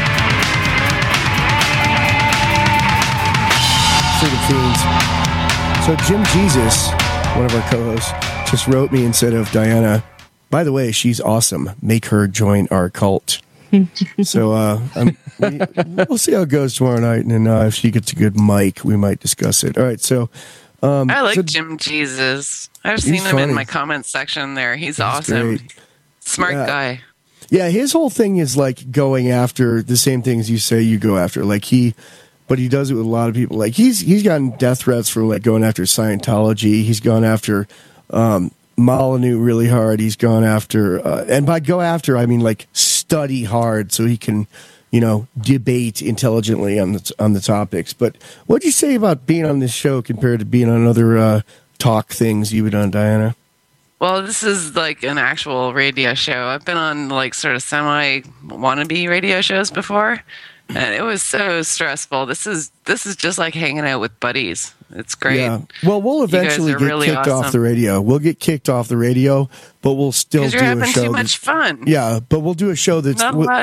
Speaker 1: Freedom Fiends. So Jim Jesus, one of our co-hosts, just wrote me and said of Diana, by the way, she's awesome. Make her join our cult. So we'll see how it goes tomorrow night, and if she gets a good mic, we might discuss it. All right, so
Speaker 5: I like Jim Jesus. I've seen him in my comments section there. He's awesome.
Speaker 1: Great.
Speaker 5: Smart guy.
Speaker 1: Yeah, his whole thing is like going after the same things you say you go after. Like but he does it with a lot of people. Like he's gotten death threats from like going after Scientology. He's gone after Molyneux really hard. He's gone after, and by go after, I mean like study hard so he can, debate intelligently on the topics. But what'd you say about being on this show compared to being on other talk things you've done, Diana?
Speaker 5: Well, this is like an actual radio show. I've been on like sort of semi wannabe radio shows before, and it was so stressful. This is just like hanging out with buddies. It's great.
Speaker 1: Yeah. Well, we'll eventually get
Speaker 5: really
Speaker 1: kicked
Speaker 5: awesome.
Speaker 1: off the radio. We'll get kicked off the radio, but we'll still do
Speaker 5: you're having
Speaker 1: a show.
Speaker 5: Too much fun.
Speaker 1: Yeah, but we'll do a show that's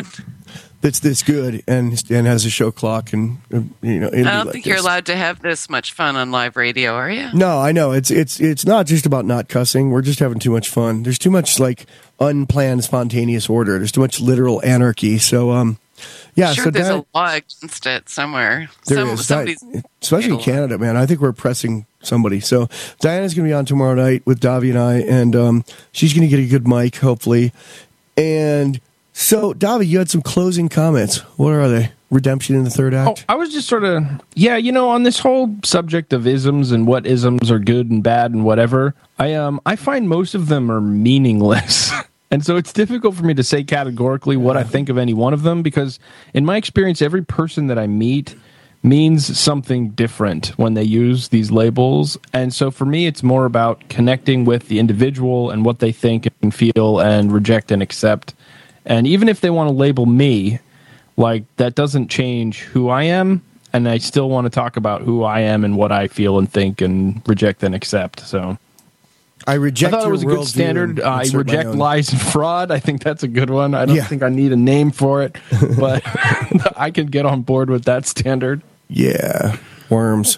Speaker 1: this good and has a show clock and
Speaker 5: I don't think you're allowed to have this much fun on live radio, are you?
Speaker 1: No, I know it's not just about not cussing. We're just having too much fun. There's too much like unplanned, spontaneous order. There's too much literal anarchy. So yeah,
Speaker 5: sure,
Speaker 1: so
Speaker 5: there's a law against it somewhere.
Speaker 1: There is, especially in Canada, man. I think we're pressing somebody. So Diana's going to be on tomorrow night with Davi and I, and she's going to get a good mic, hopefully. And so, Davi, you had some closing comments. What are they? Redemption in the 3rd act?
Speaker 2: I was just sort of, on this whole subject of isms and what isms are good and bad and whatever, I find most of them are meaningless. And so it's difficult for me to say categorically what I think of any one of them, because in my experience, every person that I meet means something different when they use these labels. And so for me, it's more about connecting with the individual and what they think and feel and reject and accept. And even if they want to label me, like, that doesn't change who I am. And I still want to talk about who I am and what I feel and think and reject and accept. So
Speaker 1: I
Speaker 2: thought it was a good standard. I reject lies and fraud. I think that's a good one. I don't think I need a name for it, but I can get on board with that standard.
Speaker 1: Yeah. Worms.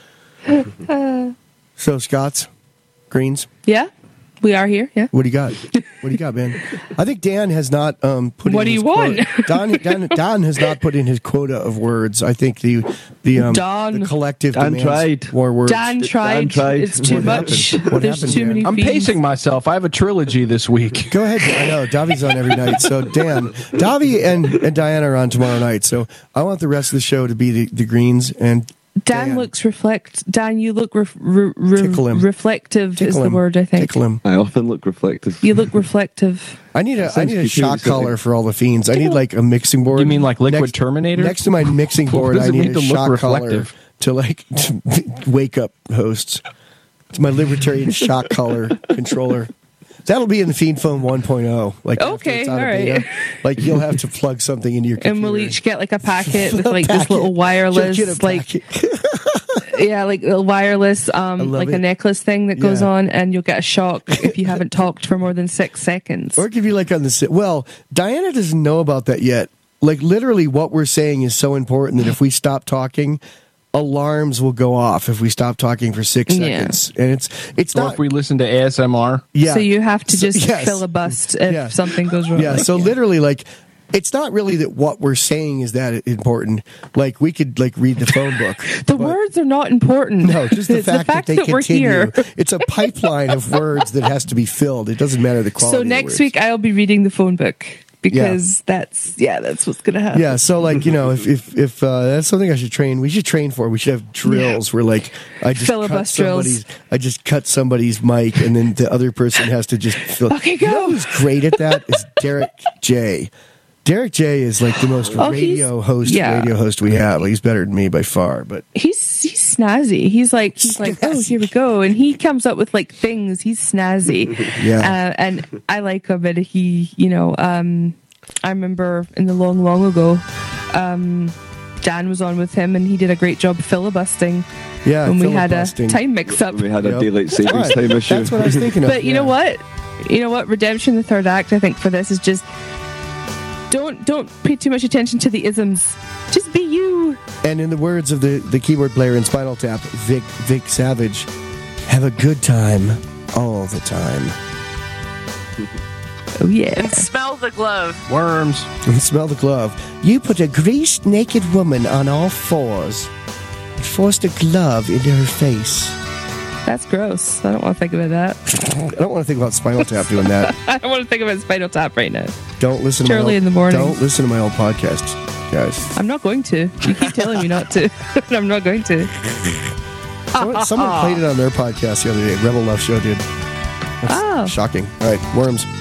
Speaker 1: So, Scots? Greens?
Speaker 3: Yeah. We are here, yeah.
Speaker 1: What do you got? What do you got, man? I think Dan has not put
Speaker 3: what
Speaker 1: in
Speaker 3: do
Speaker 1: his
Speaker 3: you want?
Speaker 1: Don has not put in his quota of words. I think the collective demands more words.
Speaker 3: Dan tried. It's too much. There's too many.
Speaker 2: I'm pacing myself. I have a trilogy this week.
Speaker 1: Go ahead. I know. Davi's on every night. So, Dan, Davi and Diana are on tomorrow night. So, I want the rest of the show to be the Greens and
Speaker 3: Dan looks Dan, you look reflective.
Speaker 1: Tickle
Speaker 3: is
Speaker 1: him.
Speaker 3: the word, I think.
Speaker 1: Tickle him.
Speaker 4: I often look reflective.
Speaker 3: You look reflective.
Speaker 1: I need a shock collar for all the fiends. I need like a mixing board.
Speaker 2: You mean like Liquid Terminator?
Speaker 1: Next to my mixing board, I need a shock collar to wake up hosts. It's my libertarian shock collar controller. That'll be in the Fiend Phone 1.0. Like, after
Speaker 3: Okay,
Speaker 1: it's out of
Speaker 3: all right.
Speaker 1: beta. Like, you'll have to plug something into your computer.
Speaker 3: And we'll each get like a packet with like this
Speaker 1: Packet.
Speaker 3: little wireless,
Speaker 1: You'll get a
Speaker 3: like
Speaker 1: packet.
Speaker 3: yeah, like a wireless, like
Speaker 1: it.
Speaker 3: a necklace thing that goes
Speaker 1: Yeah.
Speaker 3: on, and you'll get a shock if you haven't talked for more than 6 seconds.
Speaker 1: Or give you like on the... Well, Diana doesn't know about that yet. Like, literally what we're saying is so important that if we stop talking... alarms will go off if we stop talking for 6 seconds. And it's
Speaker 2: Or
Speaker 1: not...
Speaker 2: if we listen to ASMR.
Speaker 1: Yeah.
Speaker 3: So you have to just
Speaker 1: yes.
Speaker 3: filibust if something goes wrong.
Speaker 1: Yeah, so literally, like, it's not really that what we're saying is that important. Like, we could, like, read the phone book.
Speaker 3: The words are not important.
Speaker 1: No, just the
Speaker 3: It's
Speaker 1: fact that they
Speaker 3: we're
Speaker 1: continue.
Speaker 3: here.
Speaker 1: It's a pipeline of words that has to be filled. It doesn't matter the quality
Speaker 3: So
Speaker 1: of the
Speaker 3: next
Speaker 1: words.
Speaker 3: week I'll be reading the phone book because that's what's gonna happen.
Speaker 1: Yeah, so like, you know, if that's something I should train. We should train for. We should have drills where like I just cut somebody's mic and then the other person has to just fill.
Speaker 3: Okay,
Speaker 1: You know who's great at that is Derek J. Derek J is like the most radio host we have. Like, he's better than me by far, but
Speaker 3: He's snazzy. He's like, oh, here we go, and he comes up with like things. He's snazzy.
Speaker 1: Yeah.
Speaker 3: And I like him. And he, you know, I remember in the long ago, Dan was on with him, and he did a great job filibusting.
Speaker 1: Yeah,
Speaker 3: when we had a
Speaker 1: filibusting.
Speaker 3: time mix-up.
Speaker 4: We had a daylight savings time issue.
Speaker 1: That's what I was thinking of.
Speaker 3: But you know what? Redemption, the third act, I think for this is just don't pay too much attention to the isms. Just be you.
Speaker 1: And in the words of the keyboard player in Spinal Tap, Vic Savage, have a good time all the time.
Speaker 3: Oh yeah.
Speaker 5: And smell the glove.
Speaker 2: Worms.
Speaker 1: And smell the glove. You put a greased naked woman on all fours and forced a glove into her face.
Speaker 3: That's gross. I don't want to think about that.
Speaker 1: I don't want to think about Spinal Tap doing that.
Speaker 3: I don't want to think about Spinal Tap right now.
Speaker 1: Don't listen to
Speaker 3: Early in the morning.
Speaker 1: Don't listen to my old podcasts, guys.
Speaker 3: I'm not going to. You keep telling me not to. And I'm not going to.
Speaker 1: Someone played it on their podcast the other day. Rebel Love Show did. That's shocking. All right, worms.